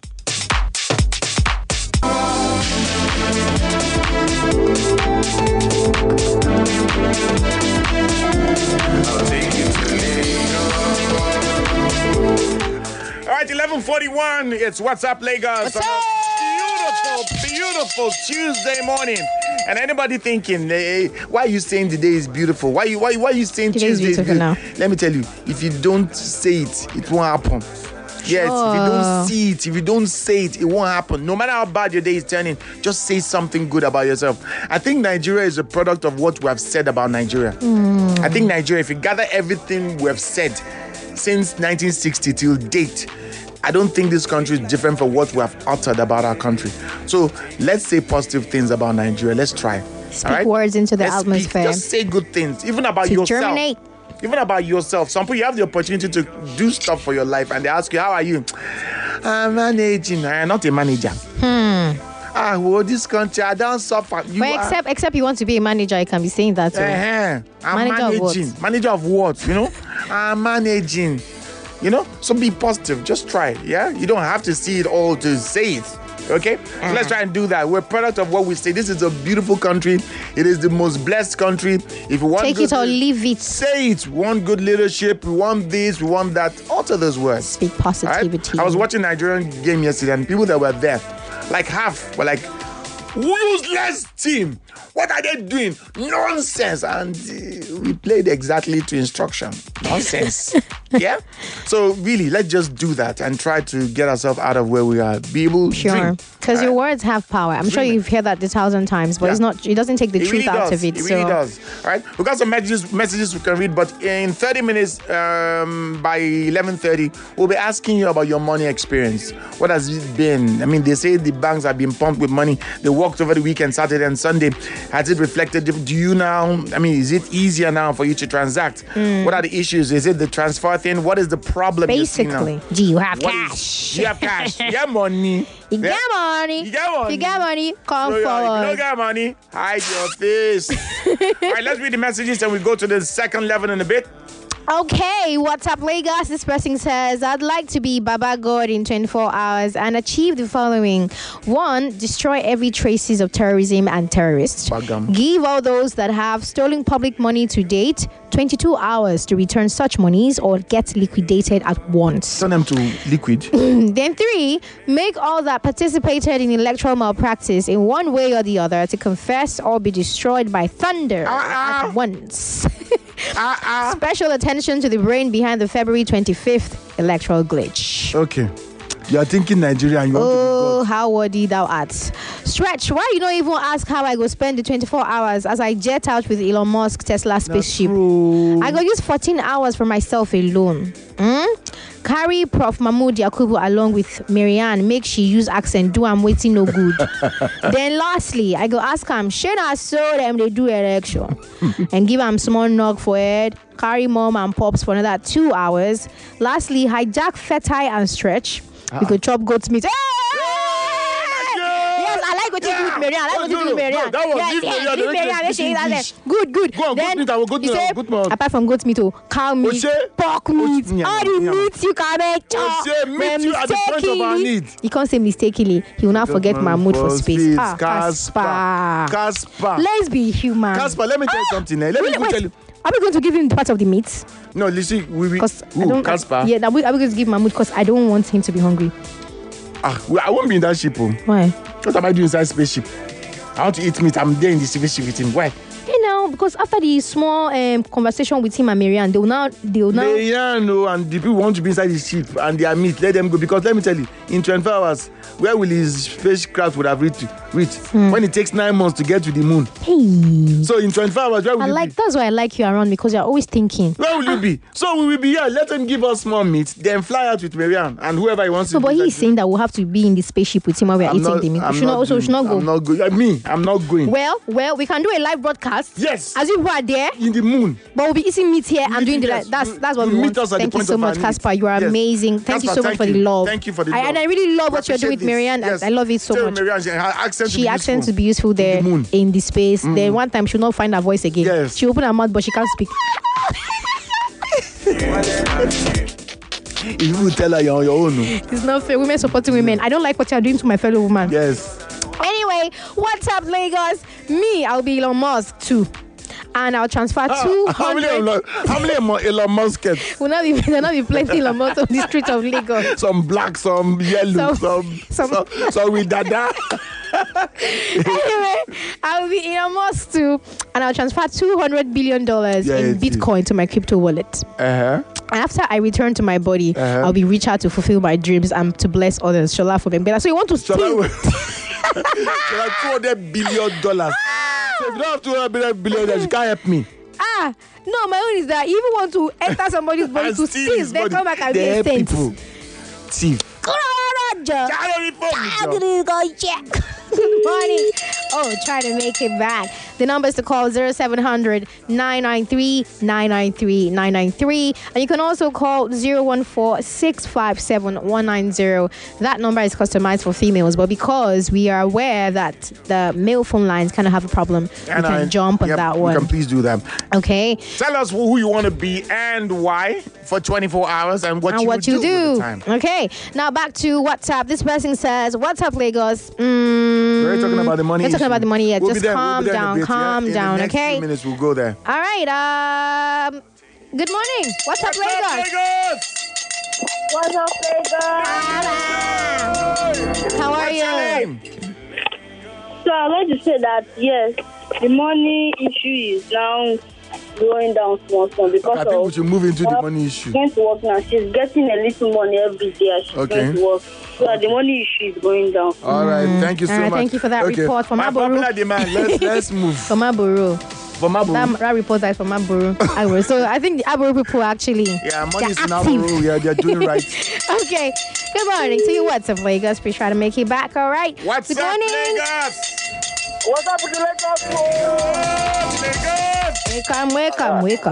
All right, 11:41. It's What's Up, Lagos. What's up? Beautiful Tuesday morning. And anybody thinking, hey, why are you saying today is beautiful? Why are you saying Tuesday is beautiful? Now. Let me tell you, if you don't say it, it won't happen. Yes, if you don't see it, if you don't say it, it won't happen. No matter how bad your day is turning, just say something good about yourself. I think Nigeria is a product of what we have said about Nigeria. I think Nigeria, if you gather everything we have said since 1960 till date, I don't think this country is different from what we have uttered about our country. So let's say positive things about Nigeria. Let's try. Speak words into the atmosphere. Just say good things, even about yourself. Germinate. Even about yourself. Some people, you have the opportunity to do stuff for your life and they ask you, how are you? I'm managing. I'm not a manager. Well, this country, I don't suffer. Except you want to be a manager, you can be saying that. I'm managing. Manager of what? You know? I'm managing. You know? So be positive. Just try. Yeah? You don't have to see it all to say it. Okay? So let's try and do that. We're a product of what we say. This is a beautiful country. It is the most blessed country. If you want take it or leave it. Say it. We want good leadership. We want this. We want that. Alter those words. Speak positivity. Right? I was watching a Nigerian game yesterday and people that were there, like half were like, useless team. What are they doing? Nonsense. And we played exactly to instruction. Nonsense. Yeah? So really, let's just do that and try to get ourselves out of where we are. Be able to dream. Because your words have power. I'm sure you've heard that 1,000 times, but it doesn't take the truth out of it. It really does. All right? We've got some messages we can read, but in 30 minutes, by 11:30, we'll be asking you about your money experience. What has it been? I mean, they say the banks have been pumped with money. They worked over the weekend, Saturday and Sunday. Has it reflected? Do you now, I mean, is it easier now for you to transact? What are the issues? Is it the transfer thing? What is the problem? Basically, do you have cash? Do you have cash? You have money. You get money. You get money. You get money. Come so forward. If you don't get money, hide your face. All right, let's read the messages and we go to the second level in a bit. Okay, what's up, Lagos? This person says, I'd like to be Baba God in 24 hours and achieve the following. 1, destroy every traces of terrorism and terrorists. Give all those that have stolen public money to date 22 hours to return such monies or get liquidated at once. Turn them to liquid. Then 3, make all that participated in electoral malpractice in one way or the other to confess or be destroyed by thunder at once. Special attention to the brain behind the February 25th electoral glitch. Okay. You are thinking Nigeria and you want to be God. How worthy thou art. Stretch, why you don't even ask how I go spend the 24 hours as I jet out with Elon Musk Tesla spaceship? I go use 14 hours for myself alone. Carry Prof. Mahmoud Yakubu along with Marianne. Make she use accent. Do I'm waiting no good. Then lastly, I go ask him, Shena so them they do election. And give him small knock for head. Carry mom and pops for another 2 hours. Lastly, hijack Fetai and Stretch. We could chop goat's meat. Yes, I like what you do with Marianne. I like what you do with Marianne. Good. Then you say, apart from goat's meat, cow meat, pork meat, all the meats you can make. Meet you at the point of our need. You can't say mistakenly. He will not forget Mahmoud for space. Casper. Let's be human. Casper, let me tell you something. Let me tell you. Are we going to give him part of the meat? No, listen, Casper. Yeah, are we going to give Mahmoud because I don't want him to be hungry. I won't be in that ship. Why? What am I doing inside spaceship? I want to eat meat. I'm there in the spaceship with him. Why? You know, because after the small conversation with him and Marianne, they will now. Marianne, and the people want to be inside the ship and they are meat. Let them go. Because let me tell you, in 24 hours, where will his spacecraft would have reached when it takes 9 months to get to the moon? Hey. So in 24 hours, where will you be? That's why I like you around because you're always thinking. Where will you be? So we will be here. Let them give us small meat, then fly out with Marianne and whoever he wants to. But he's saying that we'll have to be in the spaceship with him while we're eating the meat. We should not go. I'm not going. I'm not going. Well, we can do a live broadcast. Yes. As if we are there in the moon. But we'll be eating meat here and doing the live. That's what we want. Thank you so much, Casper. You are amazing. Thank you so much for the love. Thank you for the love. And I really love what you're doing with Marianne. Yes. I love it so much. She accent to be useful there in the space. Then one time she'll not find her voice again. Yes. She open her mouth but she can't speak. You will tell her you're on your own. It's not fair. Women supporting women. I don't like what you're doing to my fellow woman. Yes. Anyway, what's up, Lagos? Me, I'll be Elon Musk too. And I'll transfer 200. How many Elon Musk? Will not be plenty Elon Musk on the street of Lagos. Some black, some yellow, some with dada. Anyway, I will be Elon Musk too, and I'll transfer $200 billion in Bitcoin to my crypto wallet. Uh-huh. And after I return to my body, I'll be richer to fulfill my dreams and to bless others. Shola for Bembela. So you want to steal? $200 billion. So if you don't have $200 billion, you can't help me. No, my own is that you even want to enter somebody's body to steal, then come back and be a saint. Thief. Good morning. Oh, try to make it back. The number is to call 0700-993-993-993. And you can also call 014-657-190. That number is customized for females, but because we are aware that the male phone lines kind of have a problem, we can jump on that one. You can please do that. Okay. Tell us who you want to be and why for 24 hours and what you do. With the time. Okay. Now back to WhatsApp. This person says, "What's up, Lagos?" We're talking about the money. We're talking about the money yet. We'll Just calm down, calm down. In the next Okay. few minutes, we'll go there. All right. Good morning. What's up, Lagos? What's up, Lagos? How are you? Your name? So I'd like to say that yes, the money issue is now going down small because I think we should move into the money issue. Going to work now. She's getting a little money every day as she's going to work. So the money issue is going down. All right, thank you so much. Thank you for that report from my Aboru. popular demand. Let's move. From Aboru. That report is from Aboru. So I think the Aboru people actually. Yeah, money is in Aboru. Yeah, they're doing right. Okay. Good morning to you. What's up, Lagos? Please try to make it back. All right. What's Good up, morning. Lagos? What's up with the Lagos? Welcome.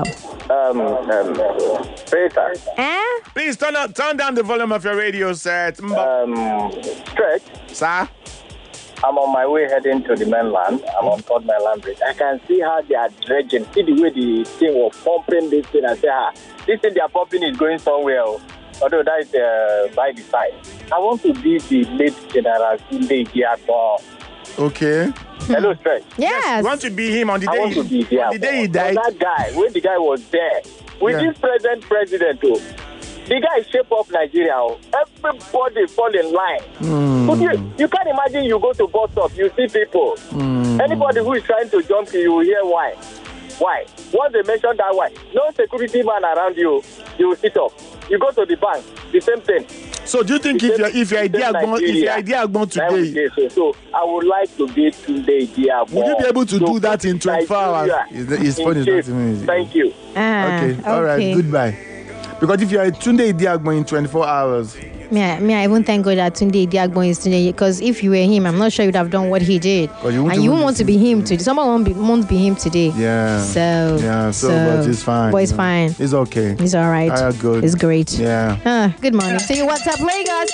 Peter. Please turn down the volume of your radio set. Stretch. Sir? I'm on my way heading to the mainland. I'm on Port Mainland Bridge. I can see how they are dredging. See the way the thing was pumping this thing. I say, this thing they are pumping is going somewhere. Although that is by the side. I want to be the late General Sunday Giato. Okay. Hello, Stretch. Yes. You want to be him on the I day want to be there. on the day he died? That guy, when the guy was there, with this present president, too. The guy shape up Nigeria. Everybody fall in line. You can't imagine you go to bus stop, you see people. Anybody who is trying to jump you will hear why. Why? Once they mention that why, no security man around you, you will sit up. You go to the bank, the same thing. So do you think if your idea gone today? So I would like to be today. Would you be able to do that in 24 hours? It's funny. Thank you. Okay. All right. Goodbye. Because if you are Tunde Idiagbon in 24 hours. Me, I even thank God that Tunde Idiagbon is Tunde, because if you were him, I'm not sure you'd have done what he did. And you want to be him today. Someone won't be him today. Yeah. So but it's fine. But it's fine. It's okay. It's all right. Good. It's great. Yeah. Good morning. So you what's up, Lagos?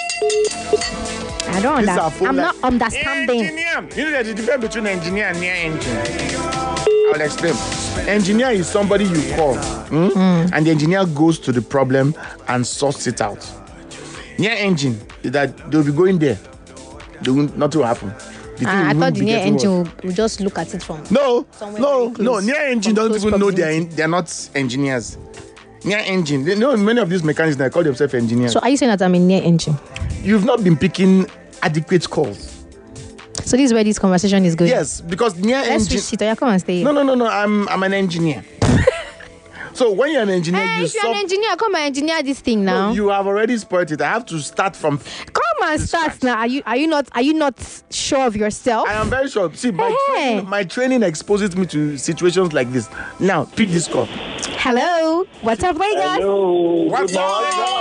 I don't understand. I'm not understanding. Engineer. You know there's a difference between engineer and near engine. I'll explain. Engineer is somebody you call, and the engineer goes to the problem and sorts it out. Near engine is that they'll be going there. Nothing will happen. I thought the near engine will just look at it from No. close, Near engine doesn't even know they're not engineers. Near engine, many of these mechanics they call themselves engineers. So are you saying that I'm a near engine? You've not been picking adequate calls. So this is where this conversation is going. Yes, because near engine. Let's switch it. Come and stay here. No. I'm an engineer. So when you're an engineer, if you're an engineer, come and engineer this thing now. No, you have already spoiled it. I have to start from. Come and start now. Are you not sure of yourself? I am very sure. See, my training exposes me to situations like this. Now, pick this call. Hello. What's up, Lagos? Hello. What's up?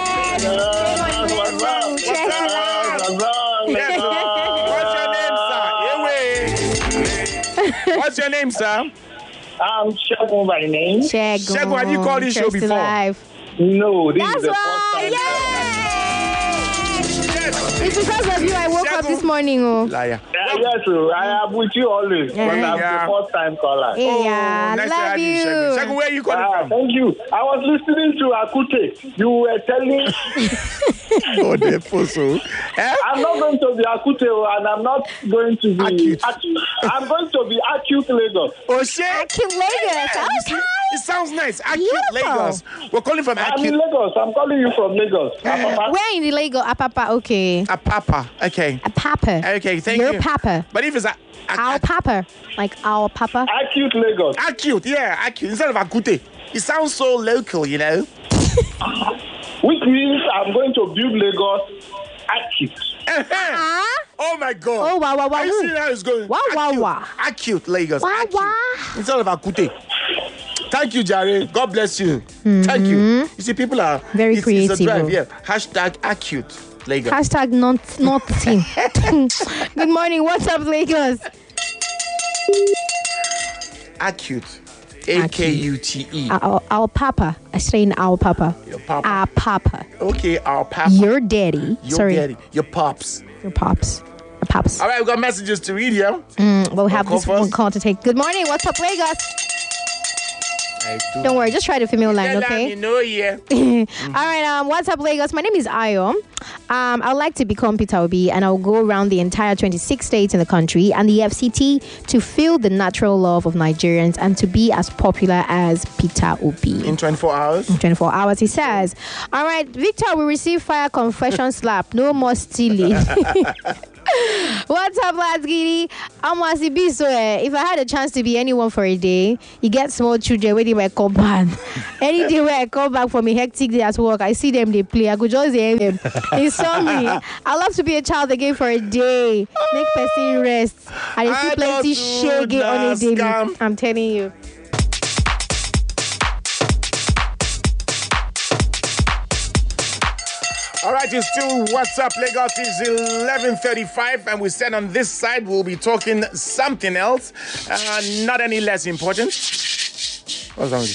What's your name, sir? I'm Shagun by name. Shagun, have you called this show before? No, this That's is the right. first time. Yay! It's because of you I woke up this morning. Liar. Yes, I am with you always, but I'm the first time caller. Yeah, nice love to you. Shagun, where are you calling from? Thank you. I was listening to Akute. You were telling Oh, the puzzle. I'm not going to be Akute, and I'm not going to be Acute. I'm going to be Acute Lagos. Oh, shit. Acute Lagos. Okay. It sounds nice. Acute Beautiful. Lagos. We're calling from I'm Acute. in Lagos. I'm calling you from Lagos. Where in the Lagos? Apapa, okay. Apapa. Okay. Apapa. Okay, thank you. Your papa. But if it's Our papa. Like our papa. Acute Lagos. Acute, yeah, acute. Instead of Akute. It sounds so local, you know. Which means I'm going to build Lagos Acute. Oh my God. Oh, wow, wow, wow. Are you seeing how it's going? Wow, wow, wow. Acute Lagos. Wow, Acute. wow. Instead of Akute. Thank you, Jare. God bless you. Thank you. You see, people are Very it's creative. a drive, yeah. Hashtag Acute Lagos. Hashtag nothing. Good morning. What's up, Lagos? Acute. A-K-U-T-E. Our papa. I say in our papa. Your papa. Our papa. Okay, our papa. Your daddy. Your Sorry. daddy. Your pops. Your pops. Your pops. All right, we've got messages to read here. We'll have call this one first. call to take. Good morning. What's up, Lagos? Don't worry. Just try the female line, okay? You know, yeah. All right. What's up, Lagos? My name is Ayo. I would like to become Peter Obi, and I'll go around the entire 26 states in the country and the FCT to feel the natural love of Nigerians and to be as popular as Peter Obi. In 24 hours? In 24 hours, he says. All right, Victor will receive fire confession slap. No more stealing. What's up, lads, Giddy? If I had a chance to be anyone for a day, you get small children waiting my compound. Any day where I come back from a hectic day at work, I see them, they play. I could just hear them. In summary, I love to be a child again for a day. Make person rest. And you see plenty shaggy on a daily. I'm telling you. All right, it's still What's Up Lagos. It's 11:35, and we said on this side we'll be talking something else, not any less important. What's wrong with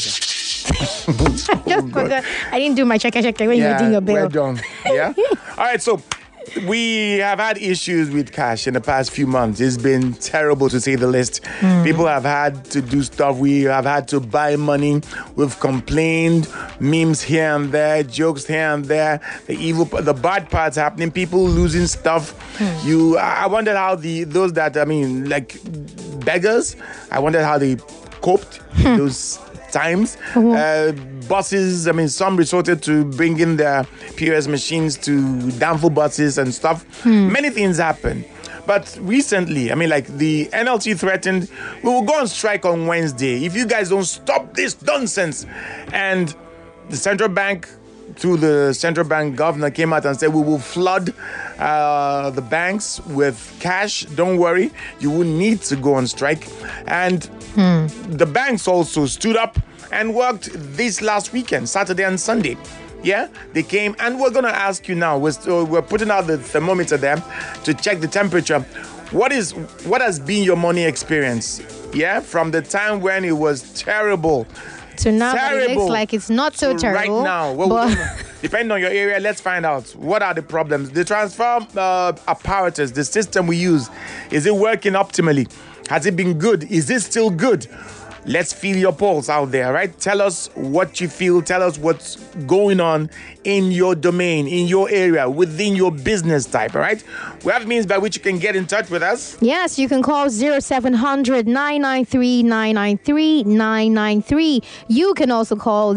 you? I didn't do my check when you were doing your bill. Well done. Yeah. All right, so we have had issues with cash in the past few months. It's been terrible, to say the least. People have had to do stuff. We have had to buy money. We've complained, memes here and there, jokes here and there. The bad parts happening. People losing stuff. I wondered how those like beggars. I wondered how they coped those times. Buses, some resorted to bringing their POS machines to downfall buses and stuff. Many things happened. But recently, the NLT threatened, we will go on strike on Wednesday if you guys don't stop this nonsense. And the central bank, through the central bank governor, came out and said, we will flood the banks with cash. Don't worry, you will need to go on strike. And the banks also stood up and worked this last weekend, Saturday and Sunday. Yeah, they came, and we're going to ask you now. We're putting out the thermometer there to check the temperature. What has been your money experience? Yeah, from the time when it was terrible. So now it looks like it's not so terrible. Right now, depending on your area, let's find out what are the problems. The transfer apparatus, the system we use, is it working optimally? Has it been good? Is it still good? Let's feel your pulse out there, right? Tell us what you feel. Tell us what's going on in your domain, in your area, within your business type, all right? We have means by which you can get in touch with us. Yes, you can call 0700 993 993 993. You can also call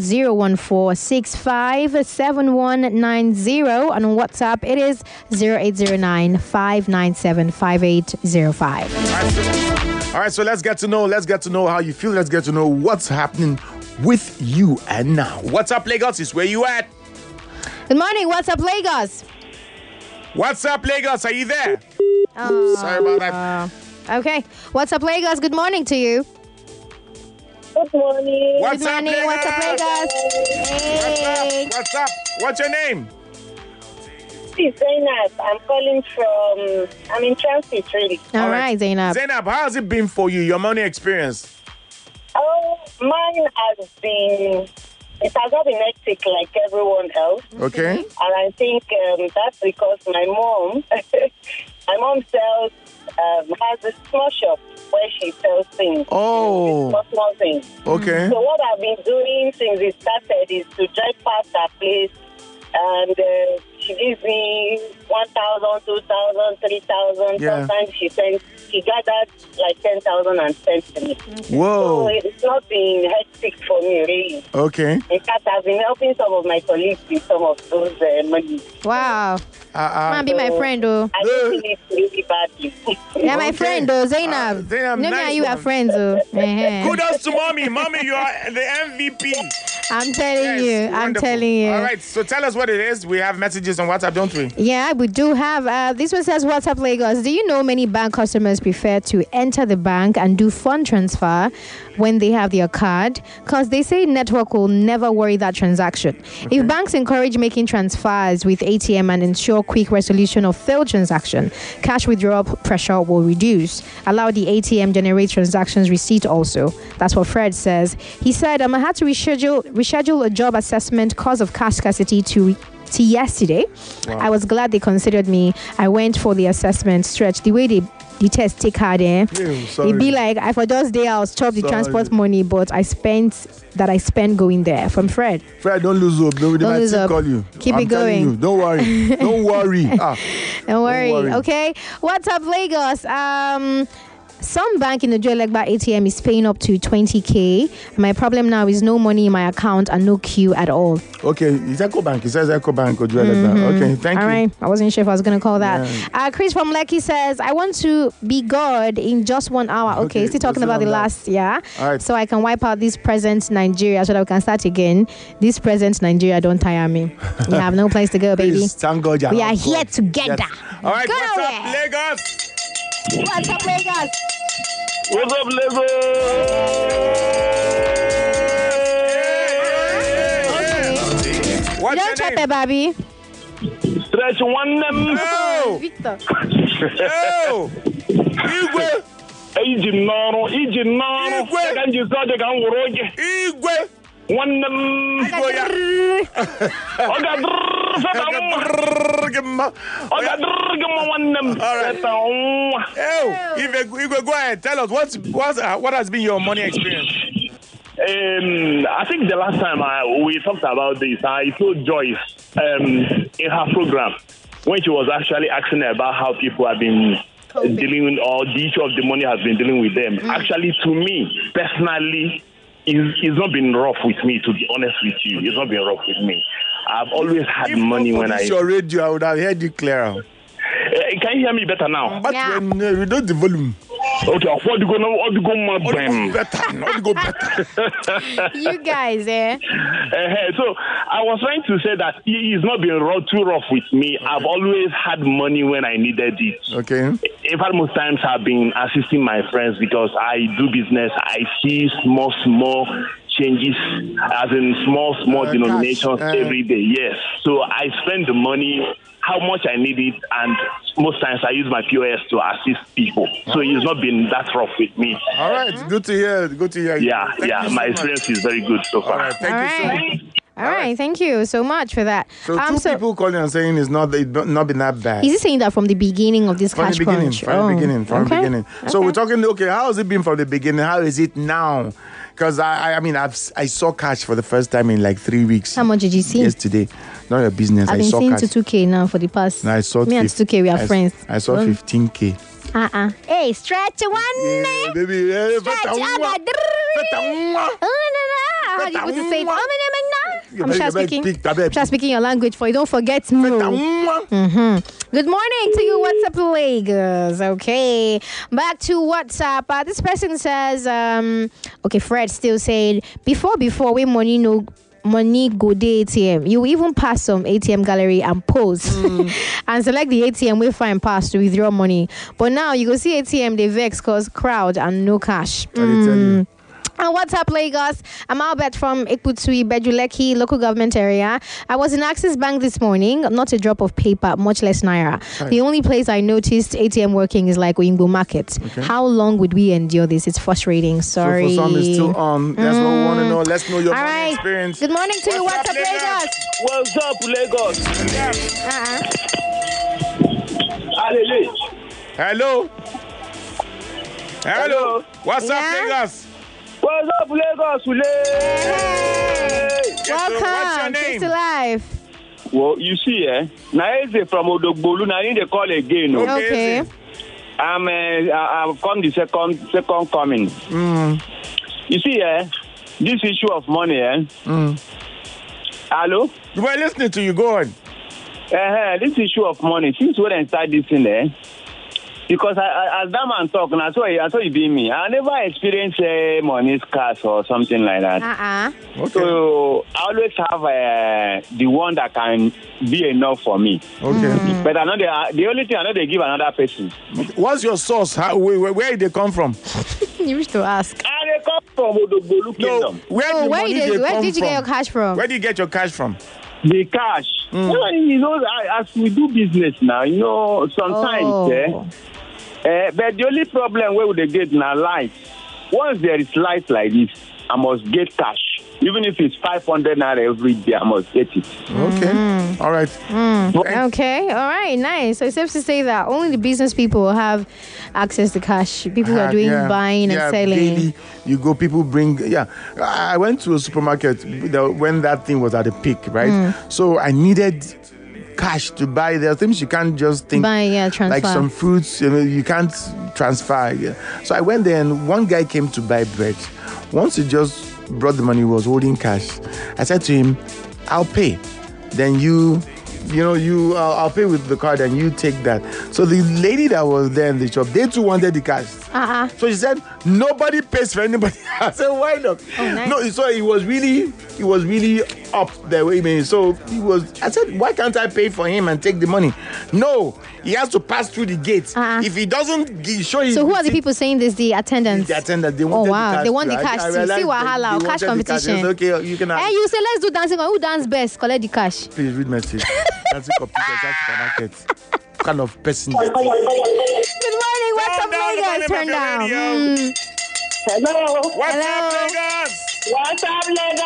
014657190. And on WhatsApp, it is 0809 597 5805. All right, so let's get to know how you feel. Let's get to know what's happening with you and now. What's Up Lagos is where you at. Good morning. What's up, Lagos? What's up, Lagos? Are you there? Sorry about that. Okay. What's up, Lagos? Good morning to you. Good morning. What's up, Lagos? What's up, Lagos? Hey. What's up? What's your name? This is Zainab. I'm in transit, really. All right, Zainab. Zainab, how has it been for you, your money experience? Mine it has not been hectic like everyone else. Okay. And I think that's because my mom has a small shop where she sells things. Oh. Small things. Okay. So what I've been doing since it started is to drive past her place, and she gives me 1,000, 2,000, 3,000. Yeah. Sometimes she gathered like 10,000 and sent to me. Whoa. So it's not been hectic for me, really. Okay. In fact, I've been helping some of my colleagues with some of those money. Wow. Man, be my friend, though. I don't feel it really badly. Yeah, my friend, though, Zainab. Zainab, no, nice you are friends, though. Kudos to mommy. Mommy, you are the MVP. I'm telling you. I'm Wonderful. telling you. All right, so tell us what it is. We have messages on WhatsApp, don't we? Yeah, we do have. This one says, "What's up, Lagos? Do you know many bank customers prefer to enter the bank and do fund transfer when they have their card? Because they say network will never worry that transaction. Okay. If banks encourage making transfers with ATM and ensure quick resolution of failed transaction, cash withdrawal pressure will reduce. Allow the ATM generate transactions receipt also." That's what Fred says. He said, I had to reschedule a job assessment cause of cash scarcity to yesterday. Wow. I was glad they considered me. I went for the assessment stretch. The way the test take hard, it'd be like, I for just day I was chopped the transport money, but I spent going there. From Fred. Fred, don't lose hope. Nobody might still call you. Keep it going. You, don't worry. Don't worry. Don't worry. Okay. What's up, Lagos? Some bank in the Joelegba ATM is paying up to 20K. My problem now is no money in my account and no queue at all. Okay, it's EcoBank. It says EcoBank or Joelegba. Okay, thank you. All right, I wasn't sure if I was going to call that. Yeah. Chris from Lekki says, I want to be God in just 1 hour. Okay, still talking about the last year. All right. So I can wipe out this present Nigeria so that we can start again. This present Nigeria don't tire me. We have no place to go, baby. Please, thank God. We are here together. Yes. All right, what's up, Lagos? What's up, Lagos? What's up, Lagos? What's your name? Baby. Stretch one them. Oh, Victor. Oh, Igwe. Igwe. One them. Igwe, go ahead. Tell us what has been your money experience. I think the last time we talked about this, I told Joyce in her program when she was actually asking about how people have been dealing or the issue of the money has been dealing with them. Actually, to me personally, it's not been rough with me, to be honest with you. It's not been rough with me. I've always had money when I... your radio, I would have heard you clearer. Can you hear me better now? But when we don't the volume. Okay, what do go better? You guys, So I was trying to say that it's not been too rough with me. I've always had money when I needed it. Okay. In fact, most times I've been assisting my friends because I do business. I see small changes, as in small denominations every day. Yes. So I spend the money how much I need it, and most times I use my POS to assist people. So it's not been that rough with me. All right, good to hear. Good to hear. Yeah, my experience is very good so far. All right, thank you so much. All right, thank you so much for that. So two people calling and saying it's not been that bad. Is he saying that from the beginning of this cash crunch? From the beginning. So we're talking, how has it been from the beginning? How is it now? Because I saw cash for the first time in like 3 weeks. How much did you see? Yesterday. Not your business. I've been seeing to 2K now for the past. No, I saw me and 2K, we are friends. I saw 15K. Hey, stretch one. Yeah, baby. Stretch. How do you want to say it? I'm just speaking your language for you. Don't forget. Good morning to you. What's up, Lagos? Okay. Back to WhatsApp. This person says, Fred still said, before we money go the ATM. You even pass some ATM gallery and pose and select the ATM we find pass to withdraw money. But now you go see ATM, they vex cause crowd and no cash. And what's up, Lagos? I'm Albert from Ikputui, Bejuleki, local government area. I was in Axis Bank this morning, not a drop of paper, much less naira. Right. The only place I noticed ATM working is like Oyingbo Market. Okay. How long would we endure this? It's frustrating. Sorry. So for some, it's still on. That's what we want to know. Let's know your money experience. Good morning to you. What's up, Lagos? What's up, Lagos? Hello. What's up, Lagos? What's up, Lagos? Hey. Welcome. What's your name? To life. Well, you see, now it's from Odogbolu. Now I need to call again. Okay. I've come the second coming. You see, this issue of money, Hello? We're listening to you. Go on. This issue of money, since when I started this in there, because as that man talk, and I saw you being me. I never experienced money scarce or something like that. Okay. So I always have the one that can be enough for me. Okay. But the only thing I know they give another person. What's your source? Where did they come from? You used to ask. They come from Odogbolu Kingdom. Where did you get your cash from? Where did you get your cash from? The cash. You know, as we do business now, you know, sometimes, but the only problem where would they get in our life, once there is light like this, I must get cash. Even if it's 500 naira every day, I must get it. Okay. All right. Okay. All right. Nice. So it's safe to say that only the business people have access to cash. People who are doing buying and selling. Daily, you go, people bring. I went to a supermarket when that thing was at the peak, right? So I needed cash to buy. There are things you can't just think. Transfer. Like some fruits, you can't transfer. So I went there and one guy came to buy bread. Once he just brought the money, he was holding cash. I said to him, I'll pay. Then I'll pay with the card and you take that. So the lady that was there in the shop, they too wanted the cash. So she said, nobody pays for anybody. I said, why not? Oh, nice. No, so he was really up there with me. So I said, why can't I pay for him and take the money? No, he has to pass through the gate. If he doesn't show you. So who are the people saying this? The attendants? The attendant. They wanted the cash. They want the cash too. See wahala, cash competition. Okay, you can have. Hey, you say let's do dancing. Who dance best? Collect the cash. Please read message. Dancing competition, that's supermarket. What kind of person? Good morning. What's up, Lagos? Turn down. Hello. What's up, Lagos? What's up,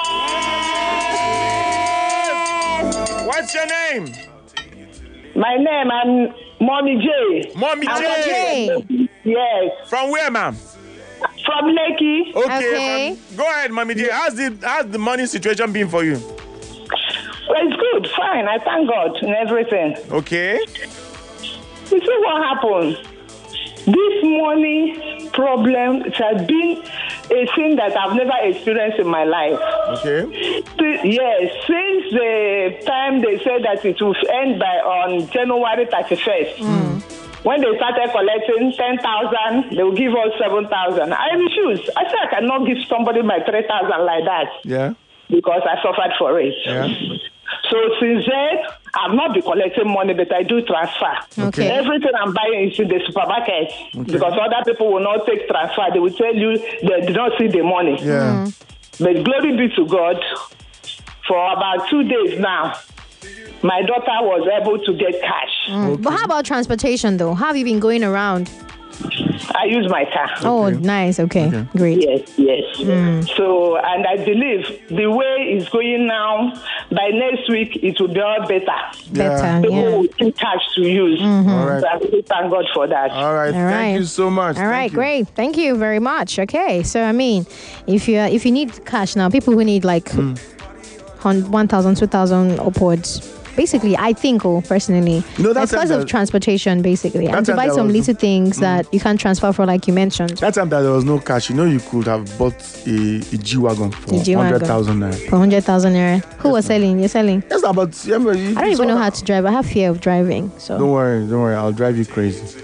Lagos? What's your name? My name, I'm Mommy J. Mommy J. Yes. From where, ma'am? From Lekki. Okay. Go ahead, Mommy J. How's the money situation been for you? Well, it's good, fine. I thank God and everything. Okay. You see what happened? This money problem has been a thing that I've never experienced in my life. Okay. Yes, since the time they said that it will end on January 31st. When they started collecting 10,000, they will give us 7,000. I refused. I said I cannot give somebody my 3,000 like that. Yeah. Because I suffered for it. Yeah. So since then, I've not been collecting money, but I do transfer. Okay. Everything I'm buying is in the supermarket. Okay. Because other people will not take transfer. They will tell you they did not see the money. Yeah. But glory be to God, for about 2 days now, my daughter was able to get cash. Okay. But how about transportation, though? How have you been going around? I use my car. Oh, nice. Okay. Great. Yes. So, and I believe the way it's going now, by next week, it will be all better. People will keep cash to use. All right. So I really thank God for that. All right. Thank you so much. All right. Great. Thank you very much. Okay. So, I mean, if you need cash now, people who need like 1,000, 2,000 upwards. Basically, I think, personally, it's because of transportation, basically. And to buy some little things that you can't transfer for, like you mentioned. That time that there was no cash, you could have bought a G-Wagon for 100,000 naira. For 100,000 naira. Who was selling? You're selling? Yes, but I don't even know how to drive. I have fear of driving. So Don't worry. I'll drive you crazy.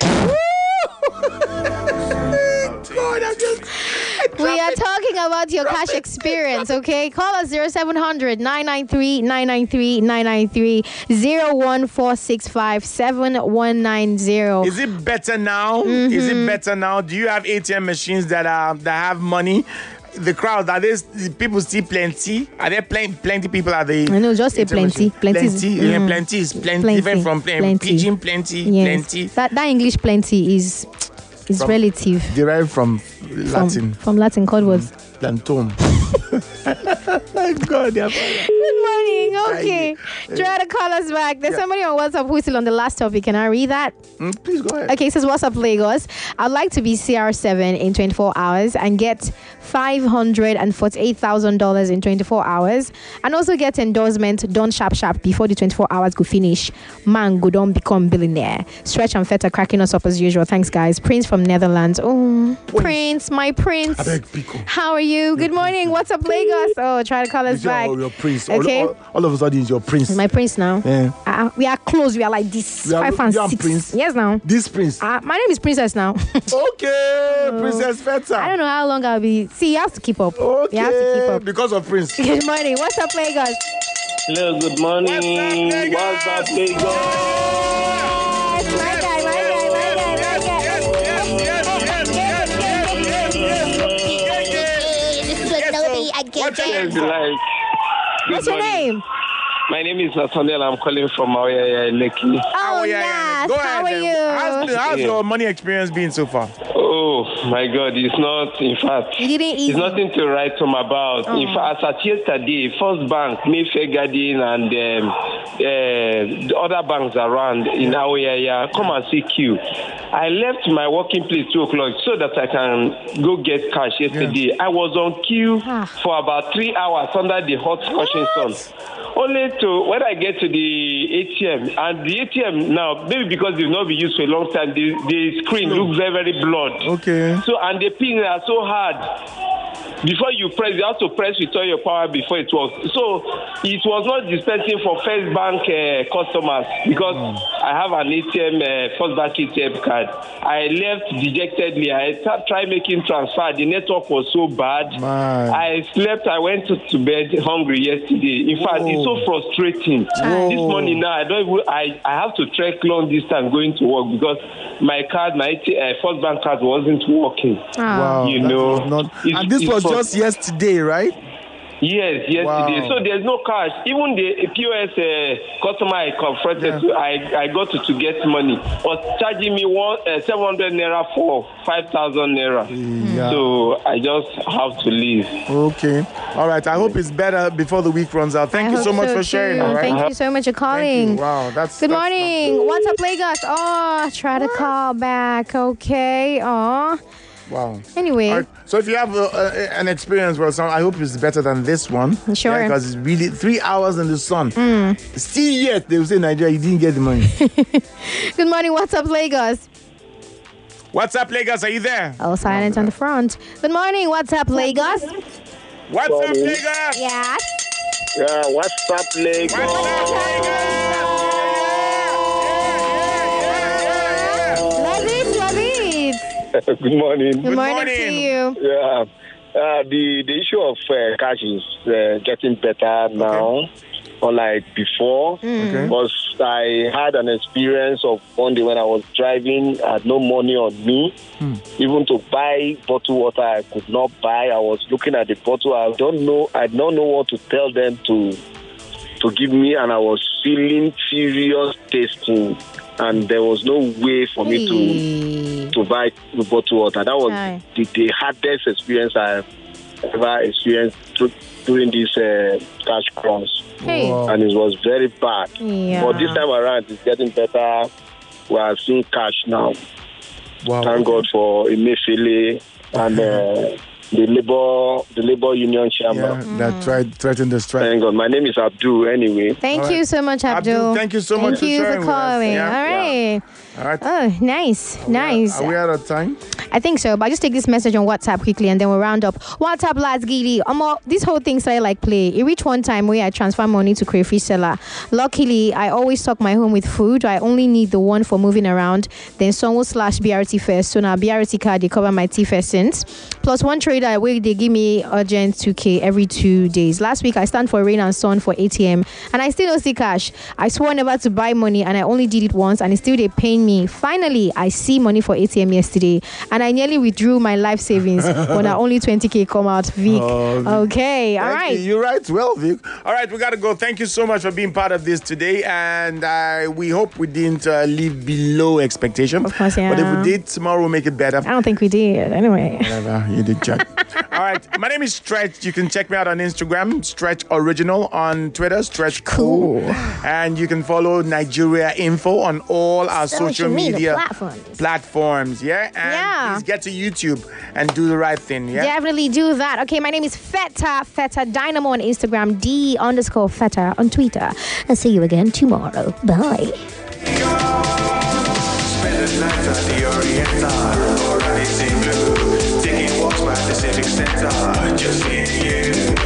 We are talking about your cash experience, okay? Call us 0700 993 993 993 01465 7190. Is it better now? Is it better now? Do you have ATM machines that have money? The crowd, people still plenty? Are there plenty people at the... I know, just say plenty. Plenty is plenty. Different from pigeon plenty. Yes. Plenty. That English plenty is relative. Derived from Latin. From Latin, called what? Plantum. God, yeah. Good morning. Okay. Try to call us back. There's somebody on WhatsApp who's still on the last topic. Can I read that? Please go ahead. Okay, it says, what's up, Lagos? I'd like to be CR7 in 24 hours and get $548,000 in 24 hours and also get endorsement done sharp before the 24 hours go finish. Man, go don't become billionaire. Stretch and Feta cracking us up as usual. Thanks, guys. Prince from Netherlands. Oh, Prince, my Prince. How are you? Good morning. What's up, Lagos? Oh, try to call us back. Your Prince. Okay. All of a sudden, it's your Prince. My Prince now. Yeah. We are close. We are like this. 5 and 6. Prince? Yes, now. This Prince. My name is Princess now. Okay, Princess Feta. I don't know how long I'll be. See, you have to keep up. Okay. You have to keep up. Because of Prince. Good morning. What's up, Lagos? Hello, good morning. What's up, Lagos? My guy. This is what nobody I get. What's your name? My name is Nathaniel. I'm calling from Lekki. Oh, yeah. Go ahead. How are you? How's your money experience been so far? Oh, my God. It's not, in fact, it's nothing to write home about. In fact, as at yesterday, First Bank, Mayfair Garden, and the other banks around in Aoyaya come and see queue. I left my working place 2 o'clock so that I can go get cash yesterday. Yeah. I was on queue for about 3 hours under the hot scorching sun. Only to, when I get to the ATM, and the ATM now, maybe because they've not been used for a long time, the screen looks very, very blurred. Okay. So, and the pins are so hard. Before you press, you have to press with all your power before it works. So, it was not dispensing for First Bank customers because I have an ATM, First Bank ATM card. I left dejectedly. I tried making transfer. The network was so bad. I slept. I went to bed hungry yesterday. In fact, it's so frustrating. This morning now, I have to trek long distance going to work because my card, my First Bank card wasn't working. Wow. You know. And this was just yesterday, right? Yes, yesterday. Wow. So there's no cash. Even the POS customer I confronted, I got to get money, was charging me 700 naira for 5,000 naira. Yeah. So I just have to leave. Okay. All right. I hope it's better before the week runs out. Thank you so much for sharing. All right? Thank you so much for calling. Wow. Good morning. What's up, Lagos? Oh, try to call back. Okay. Oh. Wow. Anyway. Right. So if you have an experience where I hope it's better than this one. Sure. Because it's really 3 hours in the sun. Still yet, they will say Nigeria, you didn't get the money. Good morning. What's up, Lagos? What's up, Lagos? Are you there? Oh, silent on the front. Good morning. What's up, Lagos? What's up, Lagos? Yes. Yeah, what's up, Lagos? Love it. Good morning. Good morning to you. Yeah. The issue of cash is getting better now, unlike before. Because I had an experience of one day when I was driving, I had no money on me. Even to buy bottled water, I could not buy. I was looking at the bottle. I don't know what to tell them to give me, and I was feeling serious tasting. And there was no way for me to buy bottled water. That was the hardest experience I've ever experienced during this cash crunch. And it was very bad. But this time around, it's getting better. We are seeing cash now. Wow. Thank God for Emefiele and the labor union chairman. That threatened the strike. Thank God. My name is Abdul anyway. Thank you so much, Abdul. Thank you so much for sharing for calling. with us. All right. All right. Oh, nice. Are we out of time? I think so, but I'll just take this message on WhatsApp quickly and then we'll round up. WhatsApp, lads, giddy. This whole thing started like play. It reached one time where I transfer money to crayfish seller. Luckily, I always stock my home with food. I only need the one for moving around. Then Sonwo/BRT first. So now BRT card, they cover my T-first since. Plus one trader where they give me urgent 2K every 2 days. Last week, I stand for rain and sun for ATM and I still don't see cash. I swore never to buy money and I only did it once and it's still they paying me. Finally, I see money for ATM yesterday and I nearly withdrew my life savings when I only 20K come out. Vic. Okay, all right. You're right. Well, Vic. All right, we got to go. Thank you so much for being part of this today. And we hope we didn't leave below expectation. Of course, yeah. But if we did, tomorrow we'll make it better. I don't think we did. Anyway. Whatever. You did, Jack. All right. My name is Stretch. You can check me out on Instagram, Stretch Original, on Twitter, Stretch Cool. And you can follow Nigeria Info on all our social media platforms. Yeah. And please get to YouTube and do the right thing. Yeah. Definitely do that. Okay. My name is Feta Dynamo on Instagram, D_Feta on Twitter. I'll see you again tomorrow. Bye. Spend the night at the Oriental, or Blue, taking walks by the Civic Center, just in you.